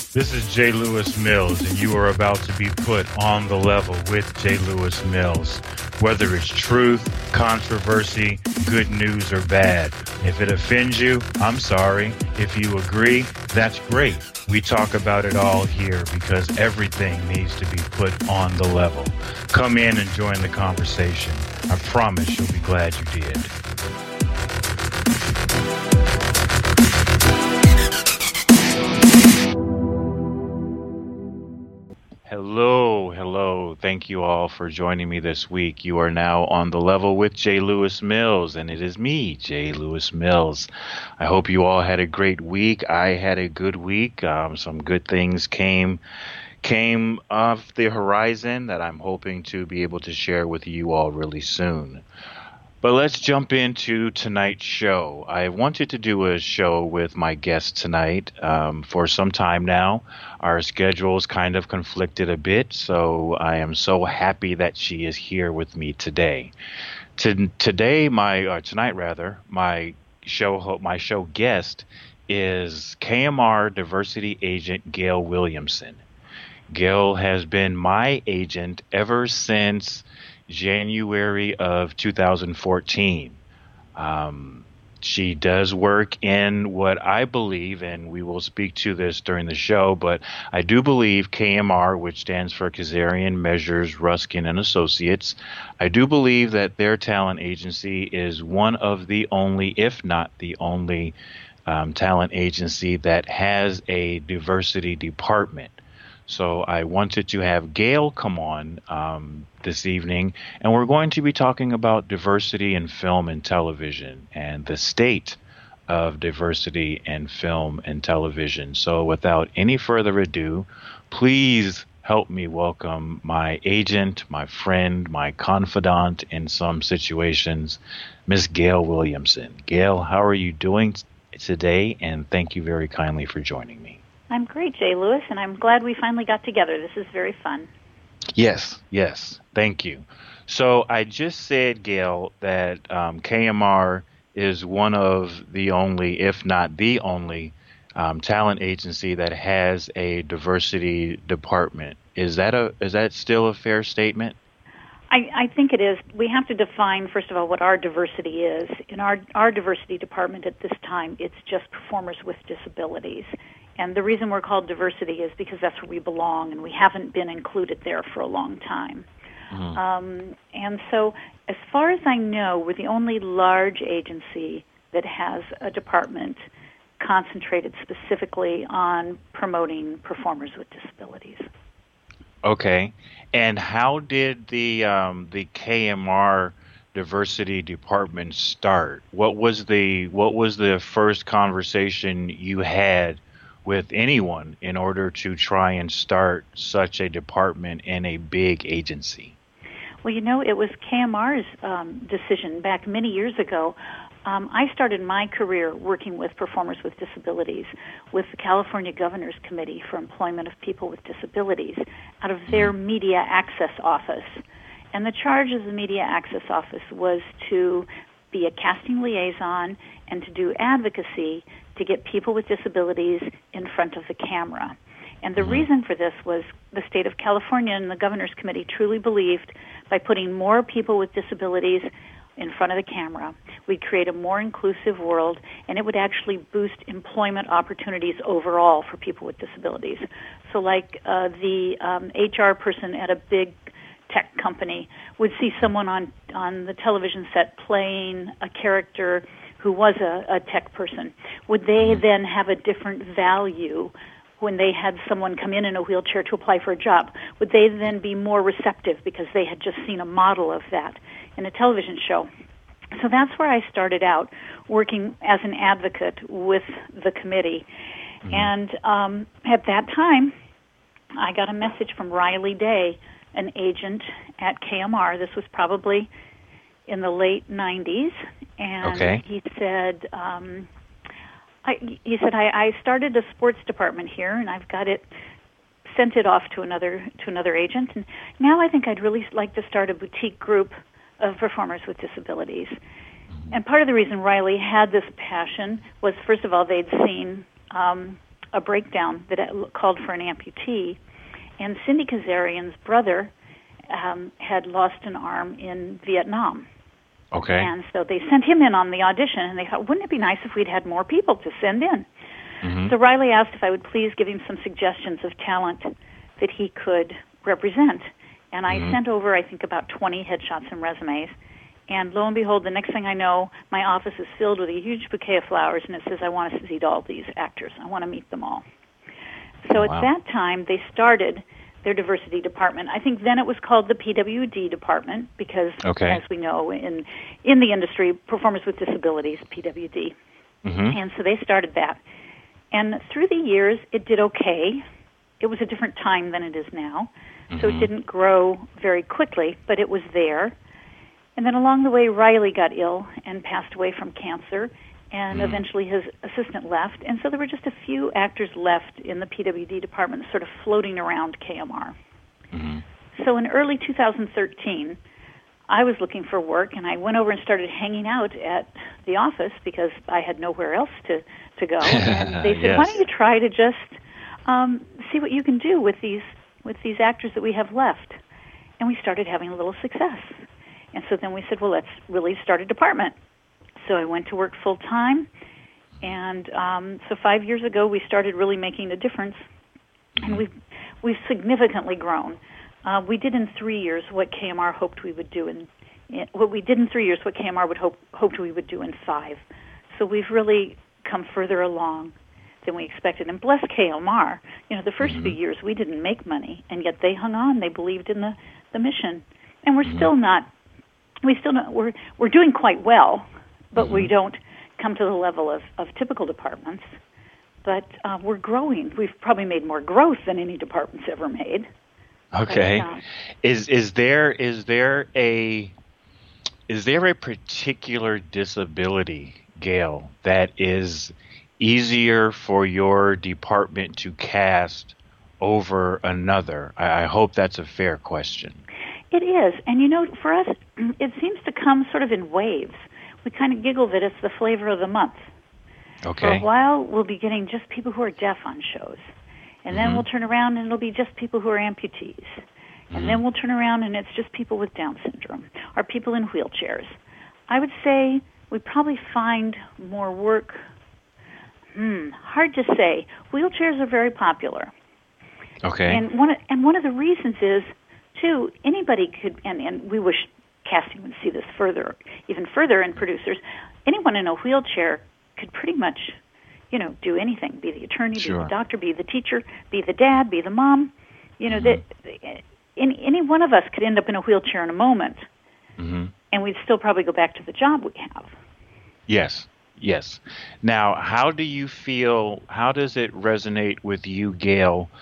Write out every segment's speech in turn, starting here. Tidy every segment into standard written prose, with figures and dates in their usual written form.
This is J. Lewis Mills, and you are about to be put on the level with J. Lewis Mills. Whether it's truth, controversy, good news, or bad. If it offends you, I'm sorry. If you agree, that's great. We talk about it all here because everything needs to be put on the level. Come in and join the conversation. I promise you'll be glad you did. Hello. Thank you all for joining me this week. You are now on the level with J. Lewis Mills, and it is me, J. Lewis Mills. I hope you all had a great week. I had a good week. Some good things came off the horizon that I'm hoping to be able to share with you all really soon. But let's jump into tonight's show. I wanted to do a show with my guest tonight for some time now. Our schedules kind of conflicted a bit, so I am so happy that she is here with me today. Tonight, my show guest is KMR diversity agent Gail Williamson. Gail has been my agent ever since January of 2014. She does work in what I believe, and we will speak to this during the show, but I do believe KMR, which stands for Kazarian Measures Ruskin and Associates, I do believe that their talent agency is one of the only, if not the only, talent agency that has a diversity department. So I wanted to have Gail come on this evening, and we're going to be talking about diversity in film and television and the state of diversity in film and television. So without any further ado, please help me welcome my agent, my friend, my confidant in some situations, Miss Gail Williamson. Gail, how are you doing today? And thank you very kindly for joining me. I'm great, Jay Lewis, and I'm glad we finally got together. This is very fun. Yes. Thank you. So I just said, Gail, that KMR is one of the only, if not the only, talent agency that has a diversity department. Is that still a fair statement? I think it is. We have to define, first of all, what our diversity is. In our diversity department at this time, it's just performers with disabilities. And the reason we're called diversity is because that's where we belong, and we haven't been included there for a long time. Mm-hmm. And so, as far as I know, we're the only large agency that has a department concentrated specifically on promoting performers with disabilities. Okay. And how did the KMR diversity department start? What was the first conversation you had with anyone in order to try and start such a department in a big agency? Well, it was KMR's decision back many years ago. I started my career working with performers with disabilities with the California Governor's Committee for Employment of People with Disabilities out of their Media Access Office. And the charge of the Media Access Office was to be a casting liaison and to do advocacy to get people with disabilities in front of the camera. And the reason for this was the state of California and the Governor's Committee truly believed by putting more people with disabilities in front of the camera, we'd create a more inclusive world, and it would actually boost employment opportunities overall for people with disabilities. So like the HR person at a big tech company would see someone on the television set playing a character who was a tech person. Would they then have a different value when they had someone come in a wheelchair to apply for a job? Would they then be more receptive because they had just seen a model of that in a television show? So that's where I started out, working as an advocate with the committee. And at that time, I got a message from Riley Day, an agent at KMR. This was probably in the late 90s. And he said, I started a sports department here, and I've got it, sent it off to another agent, and now I think I'd really like to start a boutique group of performers with disabilities. And part of the reason Riley had this passion was, first of all, they'd seen a breakdown that called for an amputee, and Cindy Kazarian's brother had lost an arm in Vietnam. Okay. And so they sent him in on the audition, and they thought, wouldn't it be nice if we'd had more people to send in? Mm-hmm. So Riley asked if I would please give him some suggestions of talent that he could represent. And I sent over, I think, about 20 headshots and resumes. And lo and behold, the next thing I know, my office is filled with a huge bouquet of flowers, and it says, I want to see all these actors. I want to meet them all. So at that time, they started their diversity department. I think then it was called the PWD department because, as we know, in the industry, performers with disabilities, PWD. Mm-hmm. And so they started that. And through the years, it did okay. It was a different time than it is now. So it didn't grow very quickly, but it was there. And then along the way, Riley got ill and passed away from cancer, and eventually his assistant left. And so there were just a few actors left in the PWD department sort of floating around KMR. Mm-hmm. So in early 2013, I was looking for work, and I went over and started hanging out at the office because I had nowhere else to go. And they said, why don't you try to just see what you can do with these actors that we have left? And we started having a little success. And so then we said, well, let's really start a department. So I went to work full-time, and so 5 years ago we started really making a difference, and we've significantly grown. We did in 3 years what KMR hoped we would do what we did in 3 years what KMR hoped we would do in 5. So we've really come further along than we expected. And bless KMR, the first few years we didn't make money, and yet they hung on. They believed in the mission, and we're still not. We're doing quite well, but we don't come to the level of typical departments. But we're growing. We've probably made more growth than any department's ever made. Okay. But, is there a particular disability, Gail, that is easier for your department to cast over another? I hope that's a fair question. It is. And, for us, it seems to come sort of in waves. We kind of giggle that it's the flavor of the month. Okay. For a while, we'll be getting just people who are deaf on shows. And then we'll turn around and it'll be just people who are amputees. And then we'll turn around and it's just people with Down syndrome or people in wheelchairs. I would say we probably find more work. Hard to say. Wheelchairs are very popular. Okay. And one of the reasons is, too, anybody could, and we wish casting would see this even further in producers, anyone in a wheelchair could pretty much, do anything, be the attorney, be the doctor, be the teacher, be the dad, be the mom. Any one of us could end up in a wheelchair in a moment, and we'd still probably go back to the job we have. Yes. Now, how do you feel, how does it resonate with you, Gail?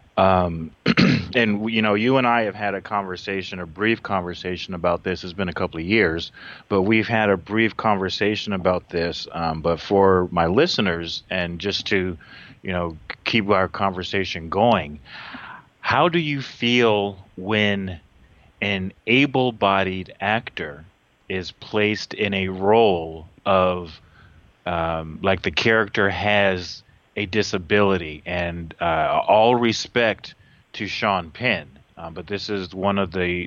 And, you and I have had a brief conversation about this. It's been a couple of years, but we've had a brief conversation about this. But for my listeners, and just to, keep our conversation going, how do you feel when an able-bodied actor is placed in a role of, like the character has a disability? And all respect to Sean Penn, but this is one of the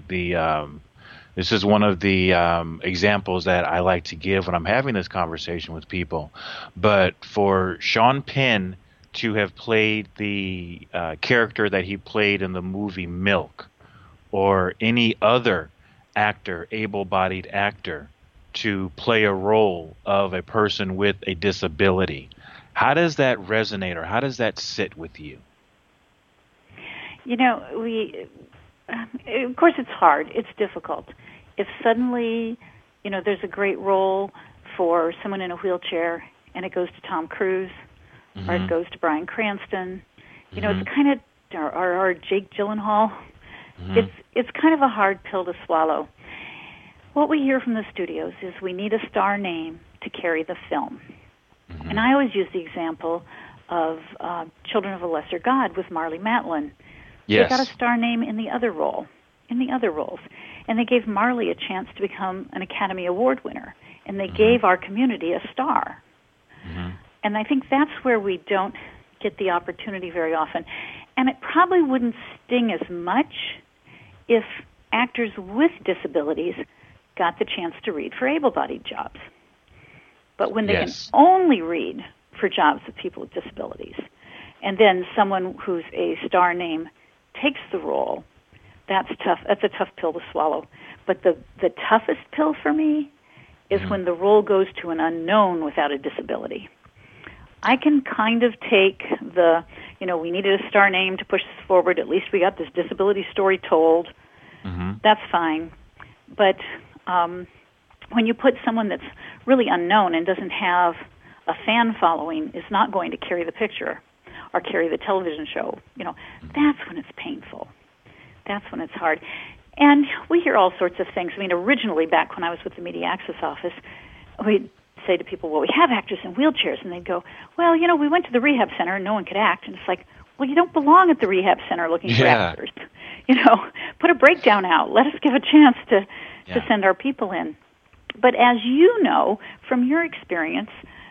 examples that I like to give when I'm having this conversation with people. But for Sean Penn to have played the character that he played in the movie Milk, or any other actor, able-bodied actor, to play a role of a person with a disability, how does that resonate, or how does that sit with you? Of course it's hard. It's difficult. If suddenly, there's a great role for someone in a wheelchair and it goes to Tom Cruise, or it goes to Bryan Cranston, it's kind of, or Jake Gyllenhaal, it's kind of a hard pill to swallow. What we hear from the studios is we need a star name to carry the film. And I always use the example of Children of a Lesser God with Marlee Matlin. Yes. They got a star name in the other roles. And they gave Marlee a chance to become an Academy Award winner. And they gave our community a star. And I think that's where we don't get the opportunity very often. And it probably wouldn't sting as much if actors with disabilities got the chance to read for able-bodied jobs. But when they can only read for jobs of people with disabilities, and then someone who's a star name takes the role, that's tough. That's a tough pill to swallow. But the toughest pill for me is when the role goes to an unknown without a disability. I can kind of take we needed a star name to push this forward. At least we got this disability story told. That's fine. But when you put someone that's really unknown and doesn't have a fan following, is not going to carry the picture or carry the television show, that's when it's painful. That's when it's hard. And we hear all sorts of things. I mean, originally, back when I was with the Media Access Office, we'd say to people, well, we have actors in wheelchairs. And they'd go, well, we went to the rehab center and no one could act. And it's like, well, you don't belong at the rehab center looking for actors. Put a breakdown out. Let us give a chance to send our people in. But as you know from your experience,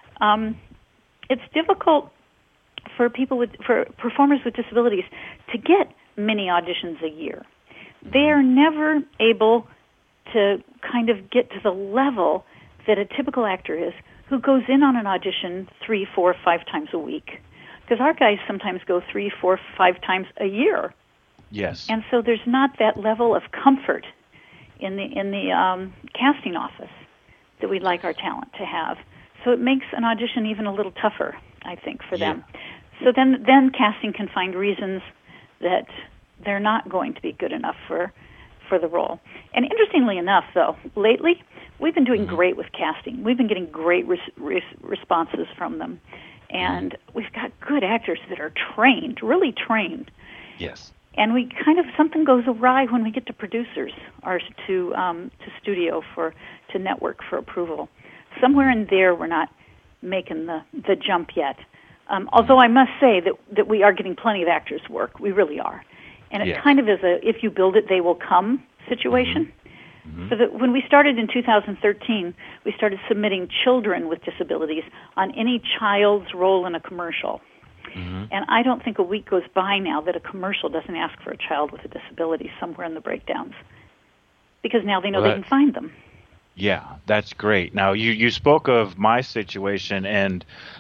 it's difficult for performers with disabilities to get many auditions a year. They are never able to kind of get to the level that a typical actor is, who goes in on an audition 3, 4, 5 times a week. Because our guys sometimes go 3, 4, 5 times a year. Yes. And so there's not that level of comfort in the casting office that we'd like our talent to have. So it makes an audition even a little tougher, I think, for them. So then casting can find reasons that they're not going to be good enough for the role. And interestingly enough, though, lately we've been doing great with casting. We've been getting great responses from them. And we've got good actors that are trained, really trained. Yes. And we something goes awry when we get to producers or to studio to network for approval. Somewhere in there we're not making the jump yet. Although I must say that we are getting plenty of actors work. We really are. And it kind of is a if you build it, they will come situation. So that when we started in 2013, we started submitting children with disabilities on any child's role in a commercial. And I don't think a week goes by now that a commercial doesn't ask for a child with a disability somewhere in the breakdowns, because now they know they can find them. Yeah, that's great. Now, you spoke of my situation, and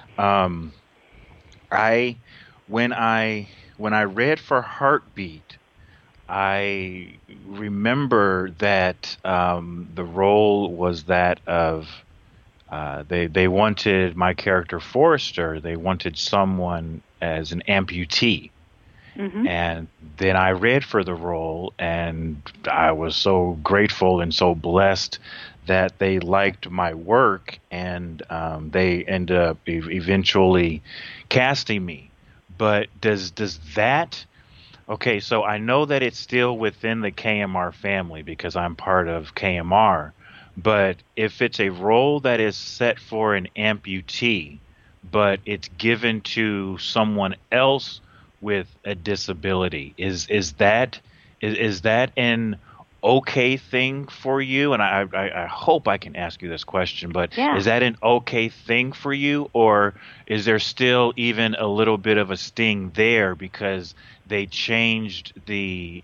when I read for Heartbeat, I remember that the role was that of they wanted my character Forrester. They wanted someone as an amputee. And then I read for the role, and I was so grateful and so blessed that they liked my work, and they ended up eventually casting me. But does that... Okay, so I know that it's still within the KMR family because I'm part of KMR, but if it's a role that is set for an amputee, but it's given to someone else with a disability, is that an okay thing for you? And I hope I can ask you this question, but is that an okay thing for you, or is there still even a little bit of a sting there because they changed the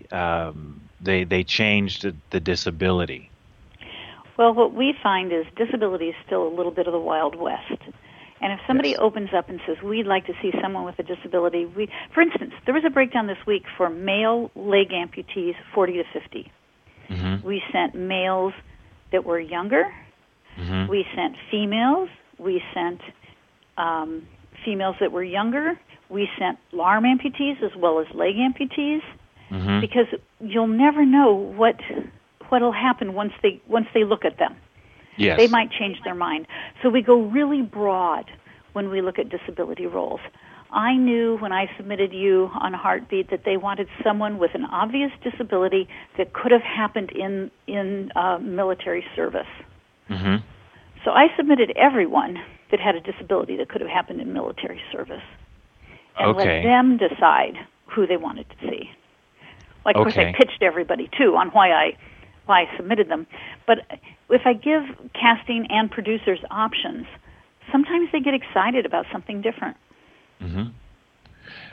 disability? Well, what we find is disability is still a little bit of the Wild West. And if somebody opens up and says, we'd like to see someone with a disability, for instance, there was a breakdown this week for male leg amputees 40 to 50. We sent males that were younger. We sent females. We sent females that were younger. We sent arm amputees as well as leg amputees, because you'll never know what'll happen once they look at them. Yes. They might change their mind. So we go really broad when we look at disability roles. I knew when I submitted you on Heartbeat that they wanted someone with an obvious disability that could have happened in military service. So I submitted everyone that had a disability that could have happened in military service, and let them decide who they wanted to see. Like, of course, I pitched everybody too on why I submitted them. But if I give casting and producers options, sometimes they get excited about something different.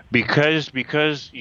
Because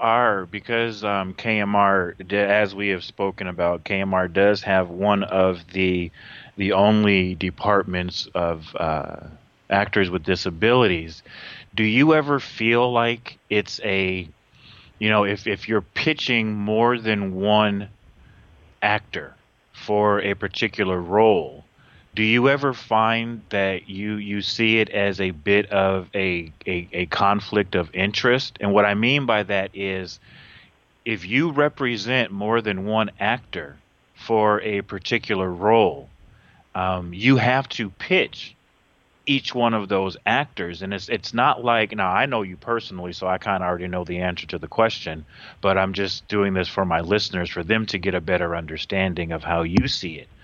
KMR, as we have spoken about, KMR does have one of the only departments of actors with disabilities. Do you ever feel like it's a, if you're pitching more than one actor for a particular role, do you ever find that you see it as a bit of a conflict of interest? And what I mean by that is, if you represent more than one actor for a particular role, you have to pitch each one of those actors, and it's not like, now I know you personally, so I kind of already know the answer to the question, but I'm just doing this for my listeners, for them to get a better understanding of how you see it.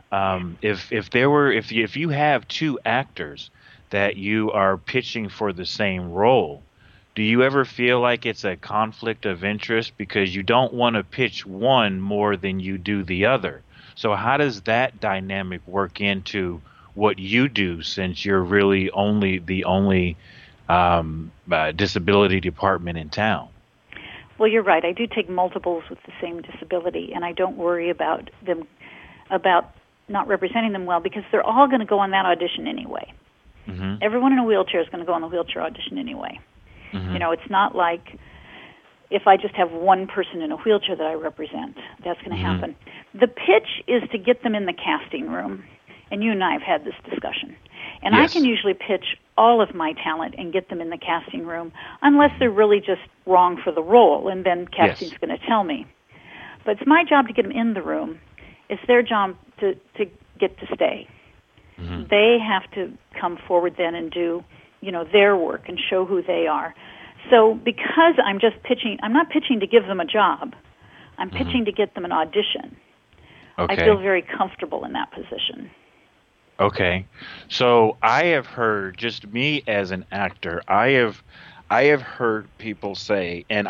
If you have two actors that you are pitching for the same role, do you ever feel like it's a conflict of interest because you don't want to pitch one more than you do the other? So how does that dynamic work into what you do, since you're really the only disability department in town? Well, you're right. I do take multiples with the same disability, and I don't worry about not representing them well, because they're all going to go on that audition anyway. Mm-hmm. Everyone in a wheelchair is going to go on the wheelchair audition anyway. Mm-hmm. It's not like if I just have one person in a wheelchair that I represent, that's going to Mm-hmm. happen. The pitch is to get them in the casting room, and you and I have had this discussion. And Yes. I can usually pitch all of my talent and get them in the casting room, unless they're really just wrong for the role, and then casting's Yes. going to tell me. But it's my job to get them in the room. It's their job to get to stay. Mm-hmm. They have to come forward then and do, their work and show who they are. So because I'm just pitching, I'm not pitching to give them a job. I'm Mm-hmm. pitching to get them an audition. Okay. I feel very comfortable in that position. Okay. So I have heard, just me as an actor, I have heard people say, and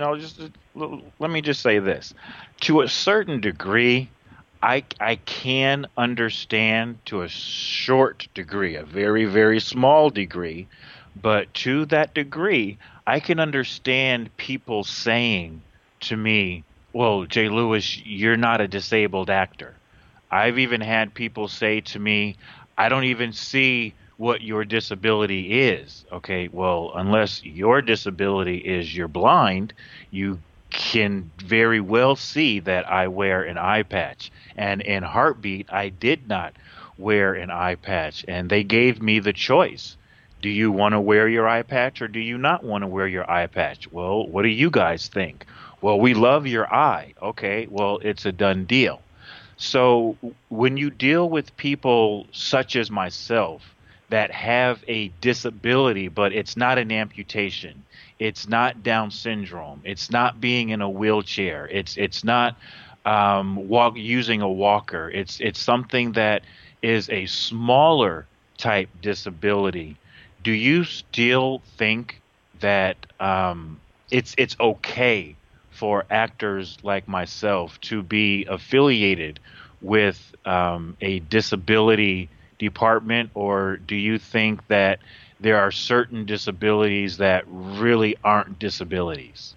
let me just say this. To a certain degree, I can understand, to a short degree, a very, very small degree, but to that degree, I can understand people saying to me, well, Jay Lewis, you're not a disabled actor. I've even had people say to me, I don't even see what your disability is. Okay, well, unless your disability is you're blind, you can very well see that I wear an eye patch. And in Heartbeat, I did not wear an eye patch. And they gave me the choice. Do you want to wear your eye patch, or do you not want to wear your eye patch? Well, what do you guys think? Well, we love your eye. Okay, well, it's a done deal. So when you deal with people such as myself that have a disability, but it's not an amputation, it's not Down syndrome, it's not being in a wheelchair, it's not using a walker, it's something that is a smaller type disability. Do you still think that it's okay for actors like myself to be affiliated with a disability department, or do you think that there are certain disabilities that really aren't disabilities?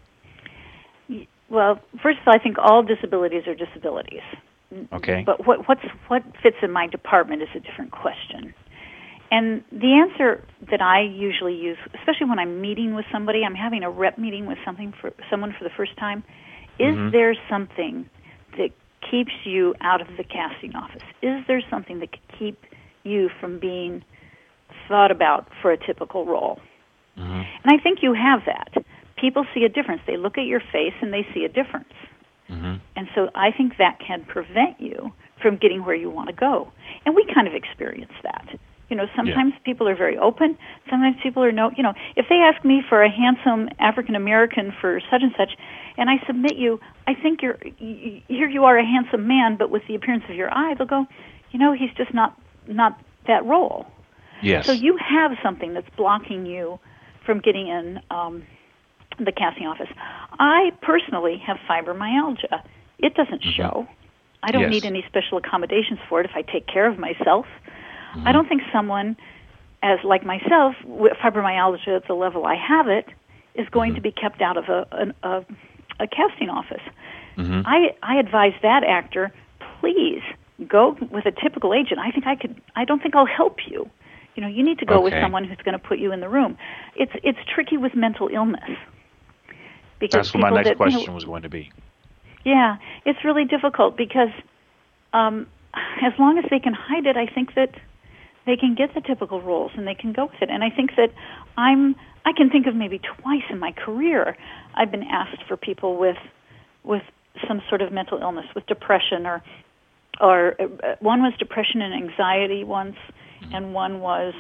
Well, first of all, I think all disabilities are disabilities. Okay. But what fits in my department is a different question. And the answer that I usually use, especially when I'm meeting with somebody, I'm having a rep meeting with someone for the first time, is Mm-hmm. there something that keeps you out of the casting office? Is there something that could keep you from being thought about for a typical role? Mm-hmm. And I think you have that. People see a difference. They look at your face and they see a difference. Mm-hmm. And so I think that can prevent you from getting where you want to go. And we kind of experience that. Sometimes people are very open. Sometimes people are no. If they ask me for a handsome African American for such and such, and I submit you, I think here you are a handsome man, but with the appearance of your eye, they'll go, he's just not that role. Yes. So you have something that's blocking you from getting in the casting office. I personally have fibromyalgia. It doesn't Mm-hmm. show. I don't Yes. need any special accommodations for it if I take care of myself. Mm-hmm. I don't think someone like myself with fibromyalgia at the level I have it is going to be kept out of a casting office. Mm-hmm. I advise that actor, please go with a typical agent. I don't think I'll help you. You need to go with someone who's going to put you in the room. It's tricky with mental illness. Because that's what my next question was going to be. Yeah, it's really difficult because as long as they can hide it, I think that they can get the typical roles and they can go with it. And I think that I can think of maybe twice in my career I've been asked for people with some sort of mental illness, with depression, or one was depression and anxiety once, and one was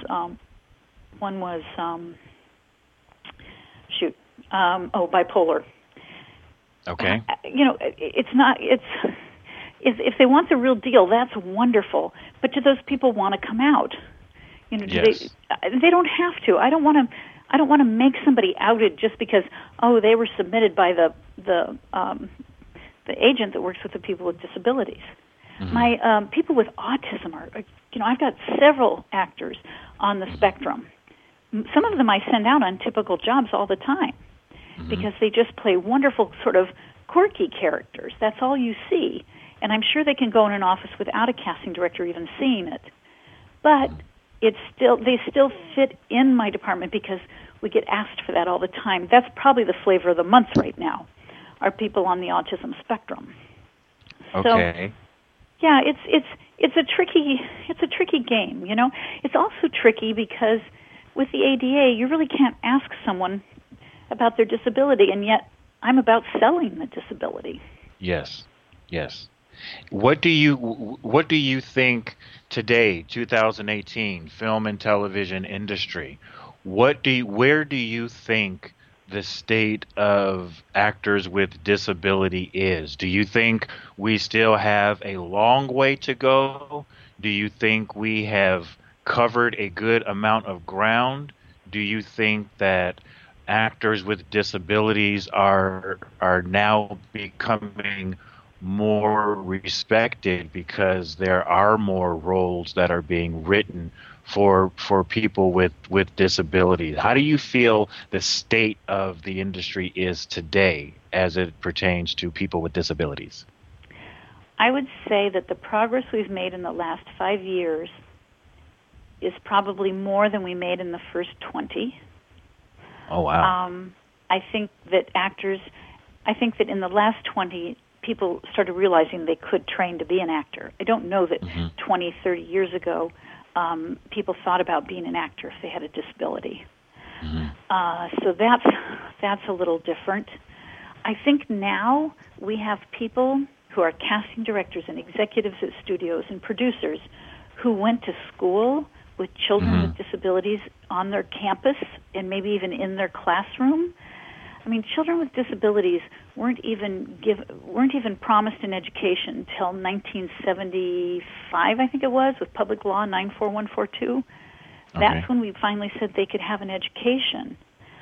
bipolar. Okay. If they want the real deal, that's wonderful. But do those people want to come out? Yes. They don't have to. I don't want to make somebody outed just because they were submitted by the agent that works with the people with disabilities. Mm-hmm. My people with autism are, I've got several actors on the spectrum. Some of them I send out on typical jobs all the time because they just play wonderful sort of quirky characters. That's all you see. And I'm sure they can go in an office without a casting director even seeing it. But they still fit in my department because we get asked for that all the time. That's probably the flavor of the month right now, are people on the autism spectrum. Okay. So, yeah, it's a tricky game, It's also tricky because with the ADA, you really can't ask someone about their disability, and yet I'm about selling the disability. Yes. What do you think today, 2018, film and television industry? Where do you think the state of actors with disability is? Do you think we still have a long way to go? Do you think we have covered a good amount of ground? Do you think that actors with disabilities are now becoming more respected because there are more roles that are being written for people with disabilities? How do you feel the state of the industry is today as it pertains to people with disabilities? I would say that the progress we've made in the last 5 years is probably more than we made in the first 20. Oh, wow. I think that in the last 20, people started realizing they could train to be an actor. I don't know that 20, 30 years ago, people thought about being an actor if they had a disability. So that's a little different. I think now we have people who are casting directors and executives at studios and producers who went to school with children with disabilities on their campus and maybe even in their classroom. I mean, children with disabilities weren't even promised an education until 1975, I think it was, with Public Law 94142. That's when we finally said they could have an education.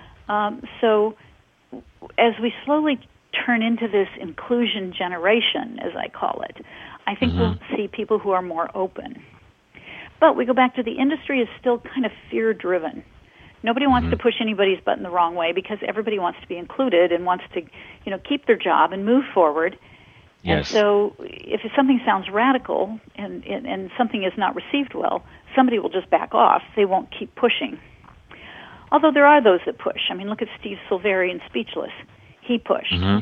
So as we slowly turn into this inclusion generation, as I call it, I think we'll see people who are more open. But we go back to the industry is still kind of fear-driven. Nobody wants to push anybody's button the wrong way because everybody wants to be included and wants to, keep their job and move forward. Yes. And so if something sounds radical and something is not received well, somebody will just back off. They won't keep pushing. Although there are those that push. I mean, look at Steve Silveri in Speechless. He pushed. And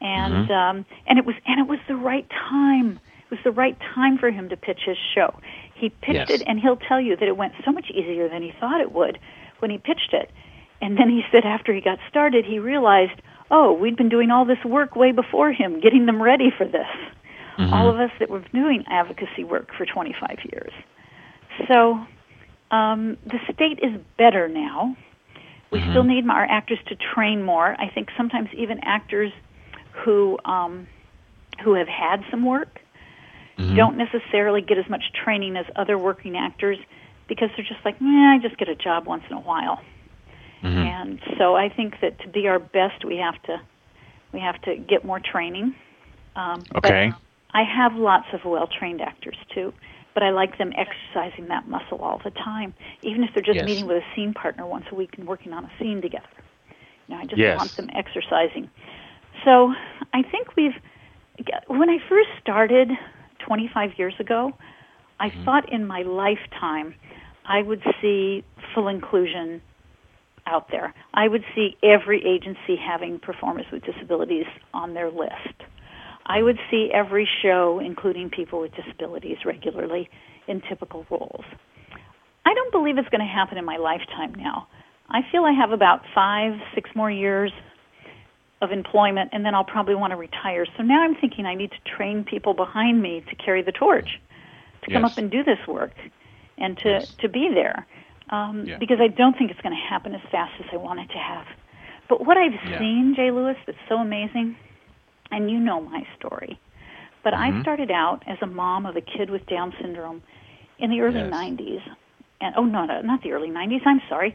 it was the right time. It was the right time for him to pitch his show. He pitched it, and he'll tell you that it went so much easier than he thought it would when he pitched it. And then he said after he got started, he realized, we'd been doing all this work way before him, getting them ready for this. All of us that were doing advocacy work for 25 years. So the state is better now. We still need our actors to train more. I think sometimes even actors who have had some work don't necessarily get as much training as other working actors because they're just like, I just get a job once in a while. And so I think that to be our best, we have to get more training. But I have lots of well-trained actors too, but I like them exercising that muscle all the time, even if they're just meeting with a scene partner once a week and working on a scene together. I just want Yes. them exercising. So I think when I first started 25 years ago, I thought in my lifetime I would see full inclusion out there. I would see every agency having performers with disabilities on their list. I would see every show including people with disabilities regularly in typical roles. I don't believe it's going to happen in my lifetime now. I feel I have about 5-6 more years of employment, and then I'll probably want to retire. So now I'm thinking I need to train people behind me to carry the torch, to come up and do this work, and to be there, because I don't think it's going to happen as fast as I want it to have. But what I've seen, Jay Lewis, that's so amazing, and you know my story, but I started out as a mom of a kid with Down syndrome in the early 90s. And no, not the early 90s, I'm sorry,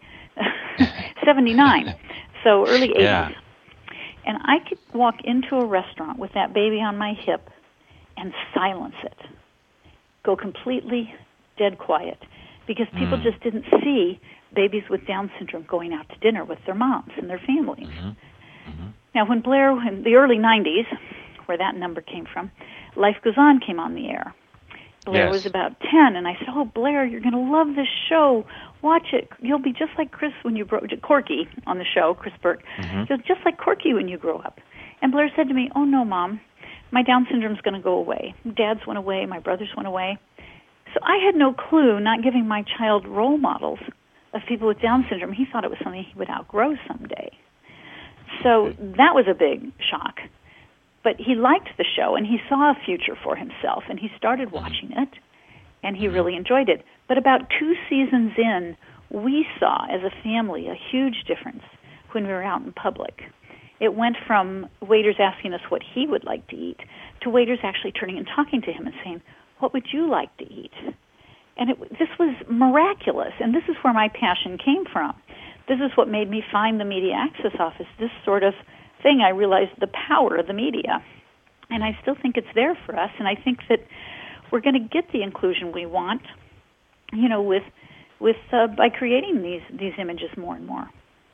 79, so early 80s. Yeah. And I could walk into a restaurant with that baby on my hip and silence it, go completely dead quiet, because people just didn't see babies with Down syndrome going out to dinner with their moms and their families. Now, when Blair, in the early 90s, where that number came from, Life Goes On came on the air. Blair was about 10, and I said, "Oh, Blair, you're going to love this show. Watch it. You'll be just like Chris when you grow Corky on the show, Chris Burke. You're just like Corky when you grow up." And Blair said to me, "Oh, no, Mom, my Down syndrome's going to go away. Dad's went away. My brothers went away." So I had no clue, not giving my child role models of people with Down syndrome. He thought it was something he would outgrow someday. So that was a big shock. But he liked the show, and he saw a future for himself, and he started watching it, and he really enjoyed it. But about 2 seasons in, we saw, as a family, a huge difference when we were out in public. It went from waiters asking us what he would like to eat to waiters actually turning and talking to him and saying, "What would you like to eat?" And this was miraculous, and this is where my passion came from. This is what made me find the Media Access Office, this sort of thing. I realized the power of the media, and I still think it's there for us, and I think that we're going to get the inclusion we want, by creating these images more and more.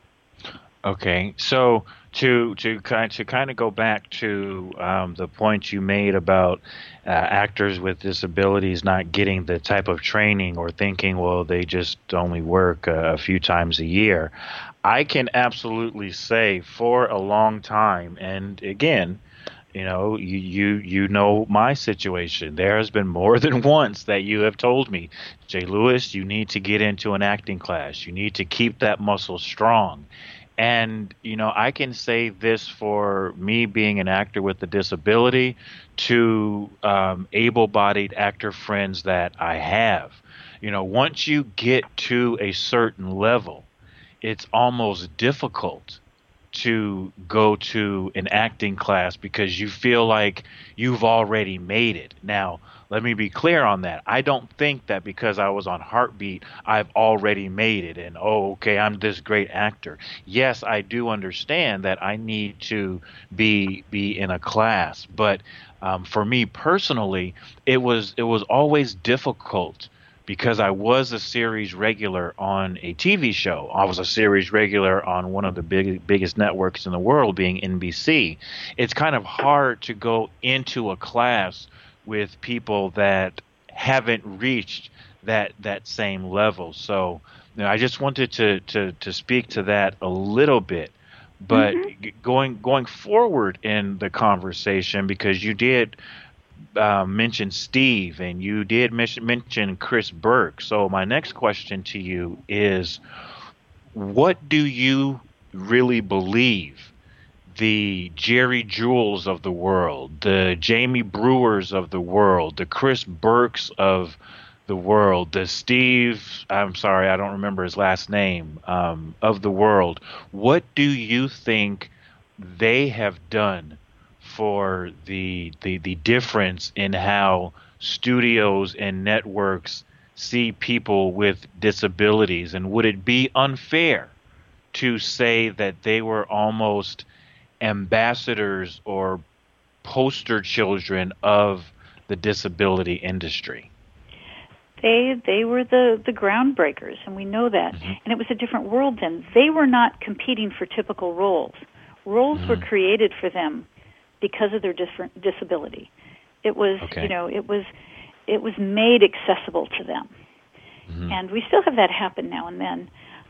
Okay, so to kind of go back to the point you made about actors with disabilities not getting the type of training, or thinking, well, they just only work a few times a year. I can absolutely say for a long time, and again, you know my situation. There has been more than once that you have told me, "Jay Lewis, you need to get into an acting class. You need to keep that muscle strong." And, I can say this for me being an actor with a disability to able-bodied actor friends that I have. Once you get to a certain level, it's almost difficult to go to an acting class because you feel like you've already made it. Now, let me be clear on that. I don't think that because I was on Heartbeat, I've already made it and, okay, I'm this great actor. Yes, I do understand that I need to be in a class, but for me personally, it was always difficult because I was a series regular on a TV show. I was a series regular on one of the biggest networks in the world, being NBC. It's kind of hard to go into a class with people that haven't reached that same level. So, I just wanted to speak to that a little bit. But going forward in the conversation, because you did mention Steve, and you did mention Chris Burke. So my next question to you is, what do you really believe the Jerry Jules of the world, the Jamie Brewers of the world, the Chris Burkes of the world, the Steve, I'm sorry, I don't remember his last name, of the world, what do you think they have done for the difference in how studios and networks see people with disabilities? And would it be unfair to say that they were almost ambassadors or poster children of the disability industry? They were the groundbreakers, and we know that. Mm-hmm. And it was a different world then. They were not competing for typical roles. Roles Mm-hmm. were created for them because of their different disability. It was, Okay. it was made accessible to them. Mm-hmm. And we still have that happen now and then.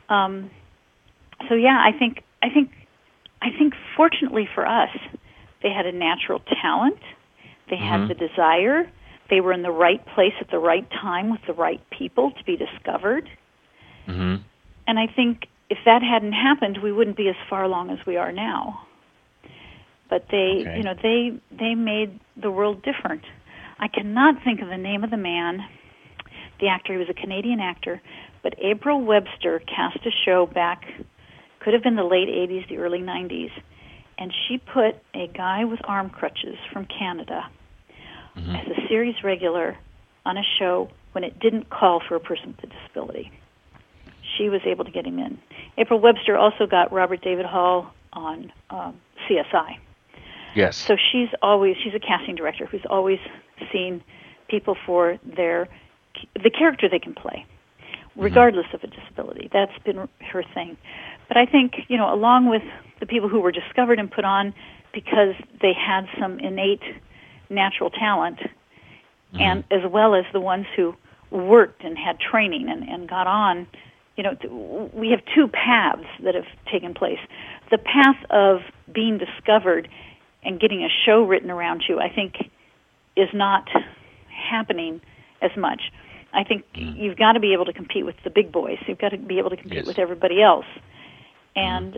So yeah, I think fortunately for us, they had a natural talent. They Mm-hmm. had the desire. They were in the right place at the right time with the right people to be discovered. Mm-hmm. And I think if that hadn't happened, we wouldn't be as far along as we are now. But they, Okay. they made the world different. I cannot think of the name of the man, the actor. He was a Canadian actor, but April Webster cast a show back, could have been the late 80s, the early 90s, and she put a guy with arm crutches from Canada Mm-hmm. as a series regular on a show when it didn't call for a person with a disability. She was able to get him in. April Webster also got Robert David Hall on CSI. Yes. So she's a casting director who's always seen people for the character they can play, regardless of a disability. That's been her thing. But I think, along with the people who were discovered and put on because they had some innate natural talent, Mm-hmm. and as well as the ones who worked and had training and got on, we have two paths that have taken place. The path of being discovered and getting a show written around you, I think, is not happening as much. I think you've got to be able to compete with the big boys. You've got to be able to compete Yes. with everybody else. And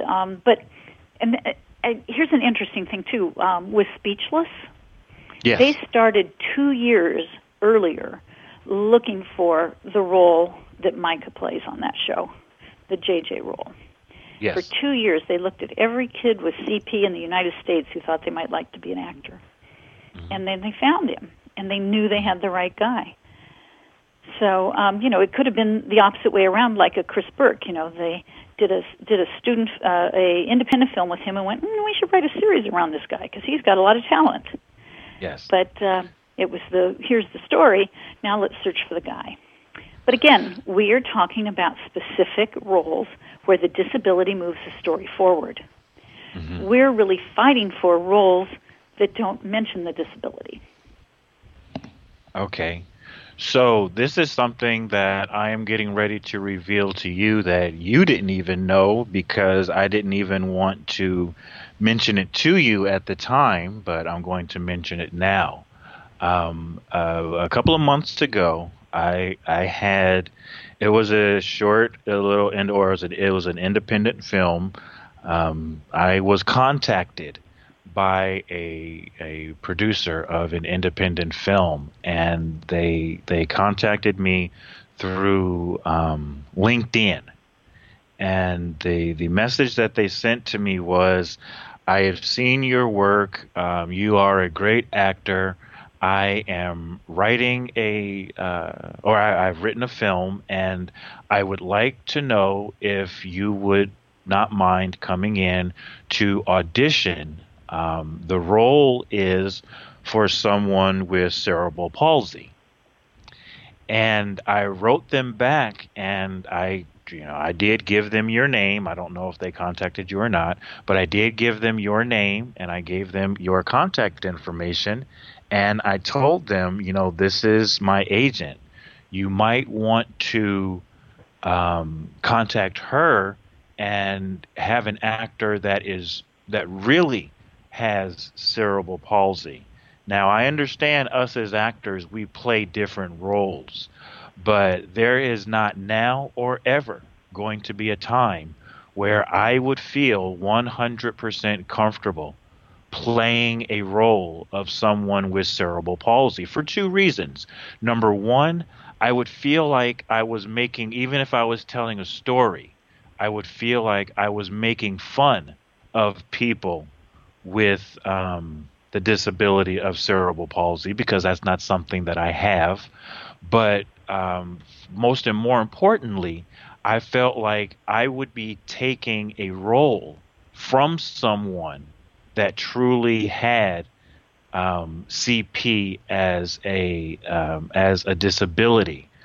here's an interesting thing too. With Speechless, Yes. they started 2 years earlier looking for the role that Micah plays on that show, the JJ role. Yes. For 2 years, they looked at every kid with CP in the United States who thought they might like to be an actor. Mm-hmm. And then they found him, and they knew they had the right guy. So, it could have been the opposite way around, like a Chris Burke. They did a student, a independent film with him and went, we should write a series around this guy because he's got a lot of talent. Yes. But it was here's the story, now let's search for the guy. But again, we are talking about specific roles where the disability moves the story forward. Mm-hmm. We're really fighting for roles that don't mention the disability. Okay. So this is something that I am getting ready to reveal to you that you didn't even know because I didn't even want to mention it to you at the time, but I'm going to mention it now. A couple of months ago, it was a short, it was an independent film. I was contacted by a producer of an independent film, and they contacted me through LinkedIn. And the message that they sent to me was, I have seen your work. You are a great actor. I am writing I've written a film, and I would like to know if you would not mind coming in to audition. The role is for someone with cerebral palsy. And I wrote them back, and I did give them your name. I don't know if they contacted you or not, but I did give them your name, and I gave them your contact information, and I told them, this is my agent. You might want to contact her and have an actor that really has cerebral palsy. Now, I understand us as actors, we play different roles, but there is not now or ever going to be a time where I would feel 100% comfortable playing a role of someone with cerebral palsy for two reasons. Number one, I would feel like I was making, even if I was telling a story, I would feel like I was making fun of people with the disability of cerebral palsy, because that's not something that I have. But most and more importantly, I felt like I would be taking a role from someone that truly had CP as a disability.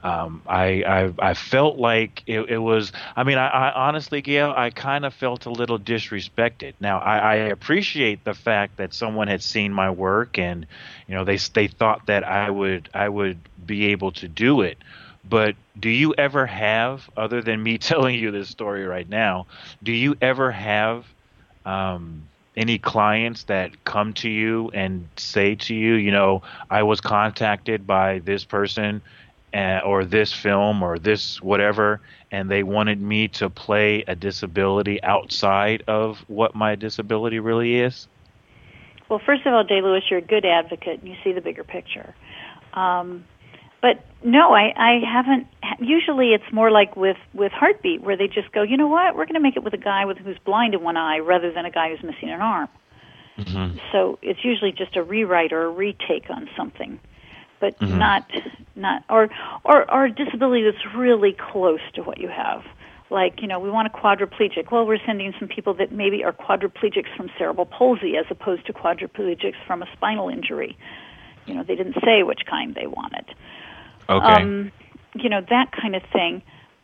I felt like it was. I mean, I honestly, Gail, I kind of felt a little disrespected. Now, I appreciate the fact that someone had seen my work, and they thought that I would be able to do it. But do you ever have, other than me telling you this story right now, do you ever have any clients that come to you and say to you, I was contacted by this person or this film or this whatever, and they wanted me to play a disability outside of what my disability really is? Well, first of all, Jay Lewis, you're a good advocate, and you see the bigger picture. But no, I haven't. Usually, it's more like with Heartbeat, where they just go, you know what, we're going to make it with a guy who's blind in one eye rather than a guy who's missing an arm. Hmm. So it's usually just a rewrite or a retake on something, but Hmm. not or a disability that's really close to what you have. Like, we want a quadriplegic. Well, we're sending some people that maybe are quadriplegics from cerebral palsy as opposed to quadriplegics from a spinal injury. They didn't say which kind they wanted. Okay. That kind of thing.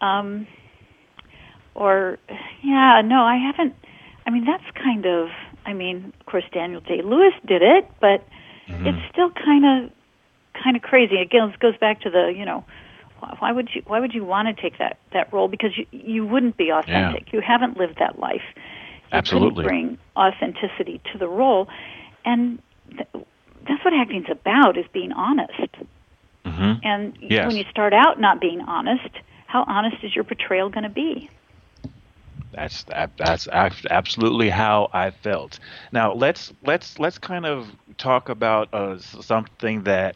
No, I haven't. I mean, that's kind of, of course, Daniel Day-Lewis did it, but Hmm. it's still kind of crazy. Again, this goes back to the, why would you want to take that role? Because you wouldn't be Yeah. authentic. You haven't lived that life. You couldn't Absolutely. bring authenticity to the role, and that's what acting's about, is being honest. Hmm. And Yes. when you start out not being honest, how honest is your portrayal going to be? That's absolutely how I felt. Now let's kind of talk about something that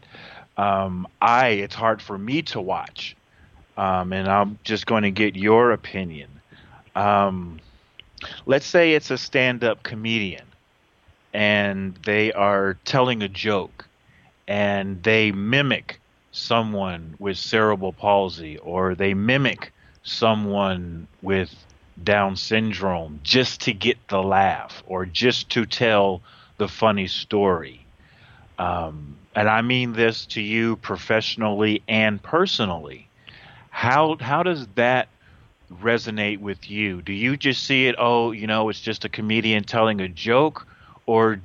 it's hard for me to watch, and I'm just going to get your opinion. Um, let's say it's a stand-up comedian, and they are telling a joke, and they mimic someone with cerebral palsy, or they mimic someone with Down syndrome just to get the laugh or just to tell the funny story. And I mean this to you professionally and personally. How does that resonate with you? Do you just see it, oh, it's just a comedian telling a joke, or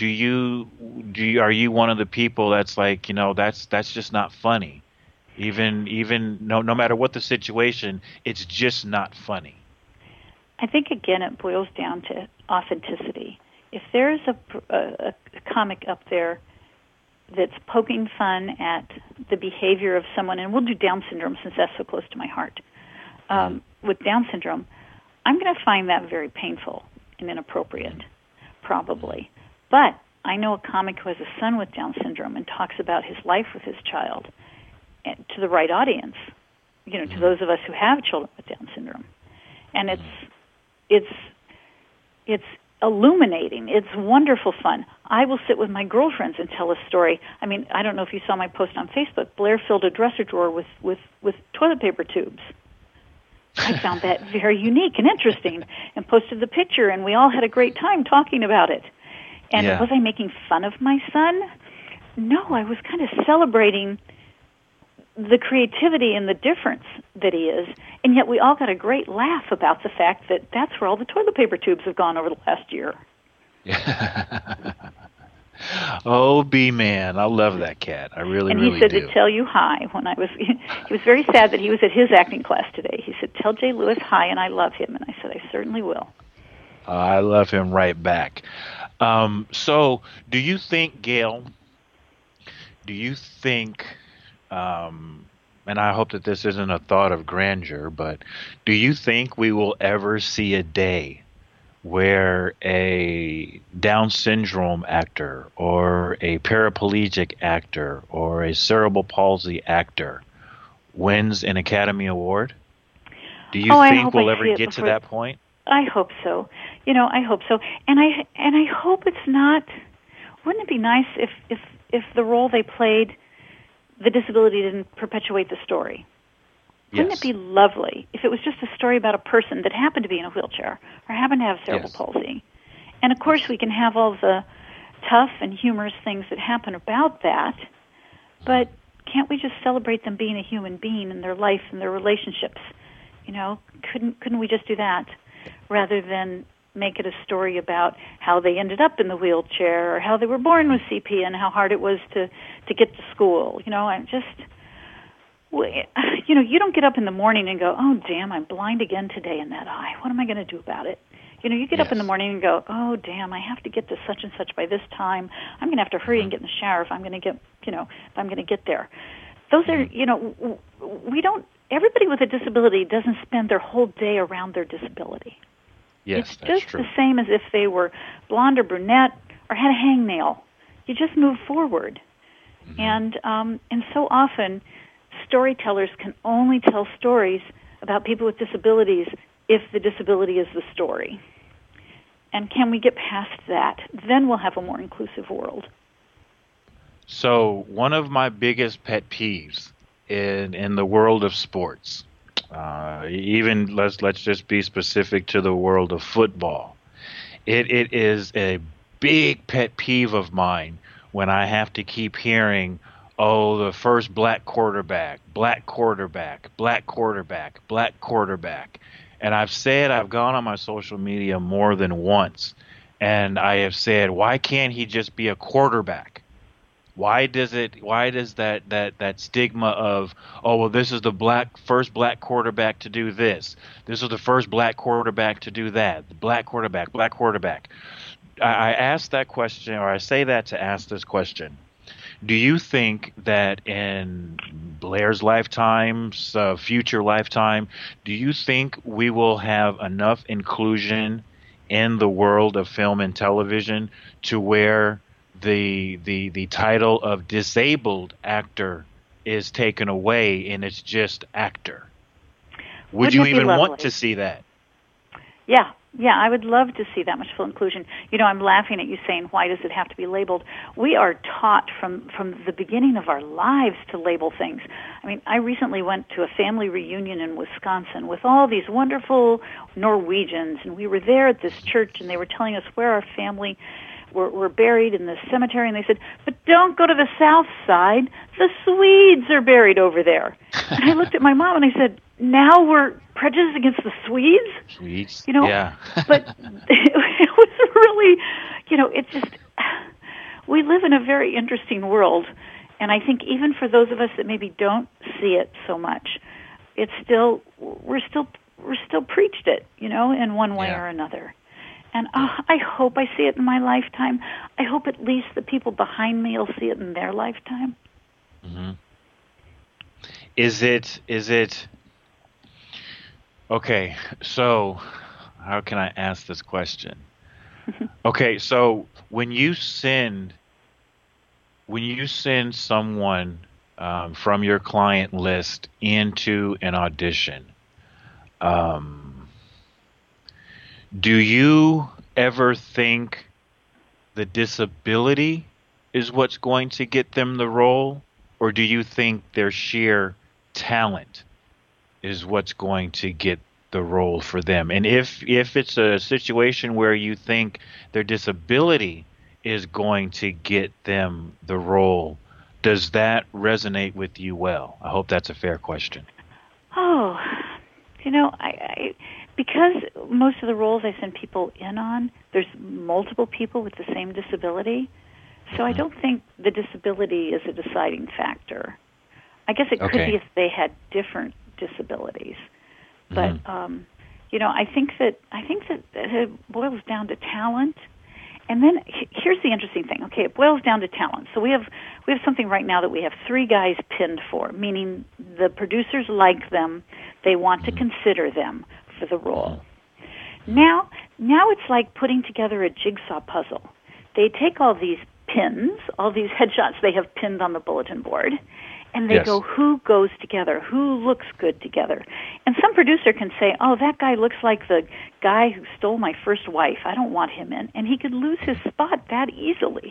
are you one of the people that's like, that's just not funny. Even no matter what the situation, it's just not funny. I think, again, it boils down to authenticity. If there's a comic up there that's poking fun at the behavior of someone, and we'll do Down syndrome since that's so close to my heart. With Down syndrome, I'm going to find that very painful and inappropriate, probably. But I know a comic who has a son with Down syndrome and talks about his life with his child to the right audience, to those of us who have children with Down syndrome. And it's illuminating. It's wonderful fun. I will sit with my girlfriends and tell a story. I mean, I don't know if you saw my post on Facebook. Blair filled a dresser drawer with toilet paper tubes. I found that very unique and interesting and posted the picture, and we all had a great time talking about it. And Yeah. was I making fun of my son? No, I was kind of celebrating the creativity and the difference that he is, and yet we all got a great laugh about the fact that that's where all the toilet paper tubes have gone over the last year. Oh, B-Man, I love that cat. I really, And he really said do. to tell you hi when I was, he was very sad that he was at his acting class today. He said, tell Jay Lewis hi, and I love him. And I said, I certainly will. I love him right back. So, do you think, Gail, do you think, and I hope that this isn't a thought of grandeur, but do you think we will ever see a day where a Down syndrome actor or a paraplegic actor or a cerebral palsy actor wins an Academy Award? Do you I think hope we'll I ever see it get to before. that point? I hope so. I hope so. And I hope it's not. Wouldn't it be nice if the role they played, the disability didn't perpetuate the story? Wouldn't Yes. it be lovely if it was just a story about a person that happened to be in a wheelchair or happened to have cerebral Yes. palsy? And of course, we can have all the tough and humorous things that happen about that, but can't we just celebrate them being a human being in their life and their relationships? You know, couldn't we just do that rather than make it a story about how they ended up in the wheelchair or how they were born with CP and how hard it was to get to school? You know, you don't get up in the morning and go, oh, damn, I'm blind again today in that eye. What am I going to do about it? You know, you get up in the morning and go, oh, damn, I have to get to such and such by this time. I'm going to have to hurry and get in the shower if I'm going to get, if I'm going to get there. Those are, everybody with a disability doesn't spend their whole day around their disability. Yes, it's that's just true. the same as if they were blonde or brunette or had a hangnail. You just move forward. And so often, storytellers can only tell stories about people with disabilities if the disability is the story. And can we get past that? Then we'll have a more inclusive world. So one of my biggest pet peeves in the world of sports, even let's just be specific to the world of football. It is a big pet peeve of mine when I have to keep hearing, oh, the first black quarterback, black quarterback, black quarterback, black quarterback. And I've gone on my social media more than once, and I have said, why can't he just be a quarterback? Why does that stigma of, oh, well, this is the first black quarterback to do this. This is the first black quarterback to do that. The black quarterback, black quarterback. I asked that question, or I say that to ask this question. Do you think that in Blair's lifetime, future lifetime, do you think we will have enough inclusion in the world of film and television to where the title of disabled actor is taken away and it's just actor? Would you even want to see that? Yeah, I would love to see that much full inclusion. I'm laughing at you saying, why does it have to be labeled? We are taught from the beginning of our lives to label things. I mean, I recently went to a family reunion in Wisconsin with all these wonderful Norwegians, and we were there at this church, and they were telling us where our family were buried in the cemetery, and they said, but don't go to the south side. The Swedes are buried over there. And I looked at my mom, and I said, now we're prejudiced against the Swedes? Swedes? Yeah. But it was really, it's just, we live in a very interesting world, and I think even for those of us that maybe don't see it so much, we're still preached it, in one way or another. And I hope I see it in my lifetime. I hope at least the people behind me will see it in their lifetime. Mm-hmm. Is it okay? So, how can I ask this question? Okay, so when you send someone from your client list into an audition, do you ever think the disability is what's going to get them the role, or do you think their sheer talent is what's going to get the role for them? And if it's a situation where you think their disability is going to get them the role, does that resonate with you well? I hope that's a fair question. Oh, I because most of the roles I send people in on, there's multiple people with the same disability. So I don't think the disability is a deciding factor. I guess it could be if they had different disabilities. But I think that it boils down to talent. And then here's the interesting thing. Okay, it boils down to talent. So we have something right now that we have 3 guys pinned for, meaning the producers like them, they want to consider them for the role. Now it's like putting together a jigsaw puzzle. They take all these pins, all these headshots they have pinned on the bulletin board, and they go, who goes together? Who looks good together? And some producer can say, oh, that guy looks like the guy who stole my first wife. I don't want him in. And he could lose his spot that easily,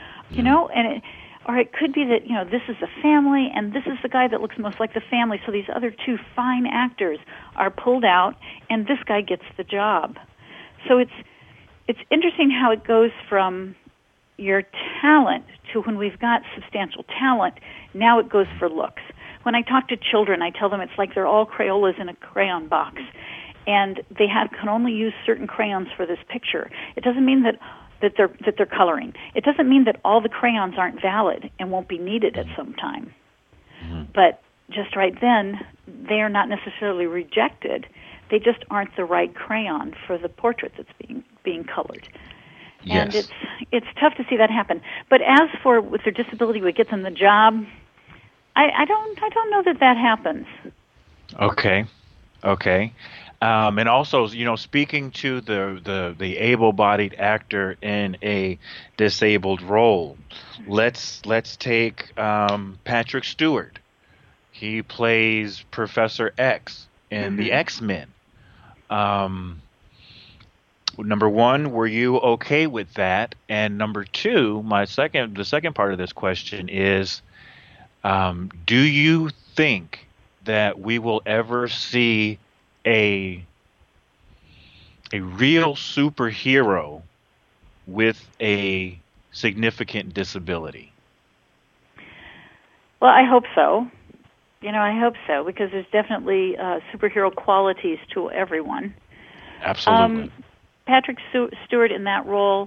or it could be that, this is a family, and this is the guy that looks most like the family, so these other 2 fine actors are pulled out, and this guy gets the job. So it's interesting how it goes from, your talent to when we've got substantial talent, now it goes for looks. When I talk to children, I tell them it's like they're all Crayolas in a crayon box, and they can only use certain crayons for this picture. It doesn't mean that they're coloring. It doesn't mean that all the crayons aren't valid and won't be needed at some time. Mm-hmm. But just right then, they are not necessarily rejected. They just aren't the right crayon for the portrait that's being colored. Yes. And it's tough to see that happen. But as for with their disability, what gets them the job, I don't know that happens. Okay. And also, speaking to the able-bodied actor in a disabled role, let's take Patrick Stewart. He plays Professor X in the X-Men. Number one, were you okay with that? And number two, the second part of this question is, do you think that we will ever see a real superhero with a significant disability? Well, I hope so. I hope so, because there's definitely superhero qualities to everyone. Absolutely. Patrick Stewart in that role,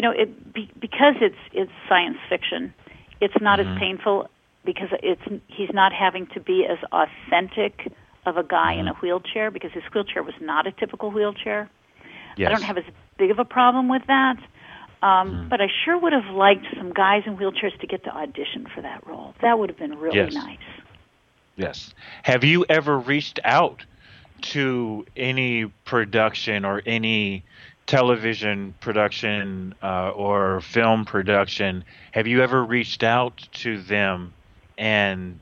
because it's science fiction, it's not as painful because he's not having to be as authentic of a guy in a wheelchair, because his wheelchair was not a typical wheelchair. Yes. I don't have as big of a problem with that. But I sure would have liked some guys in wheelchairs to get to audition for that role. That would have been really nice. Yes. Have you ever reached out to any production or any television production or film production? Have you ever reached out to them and,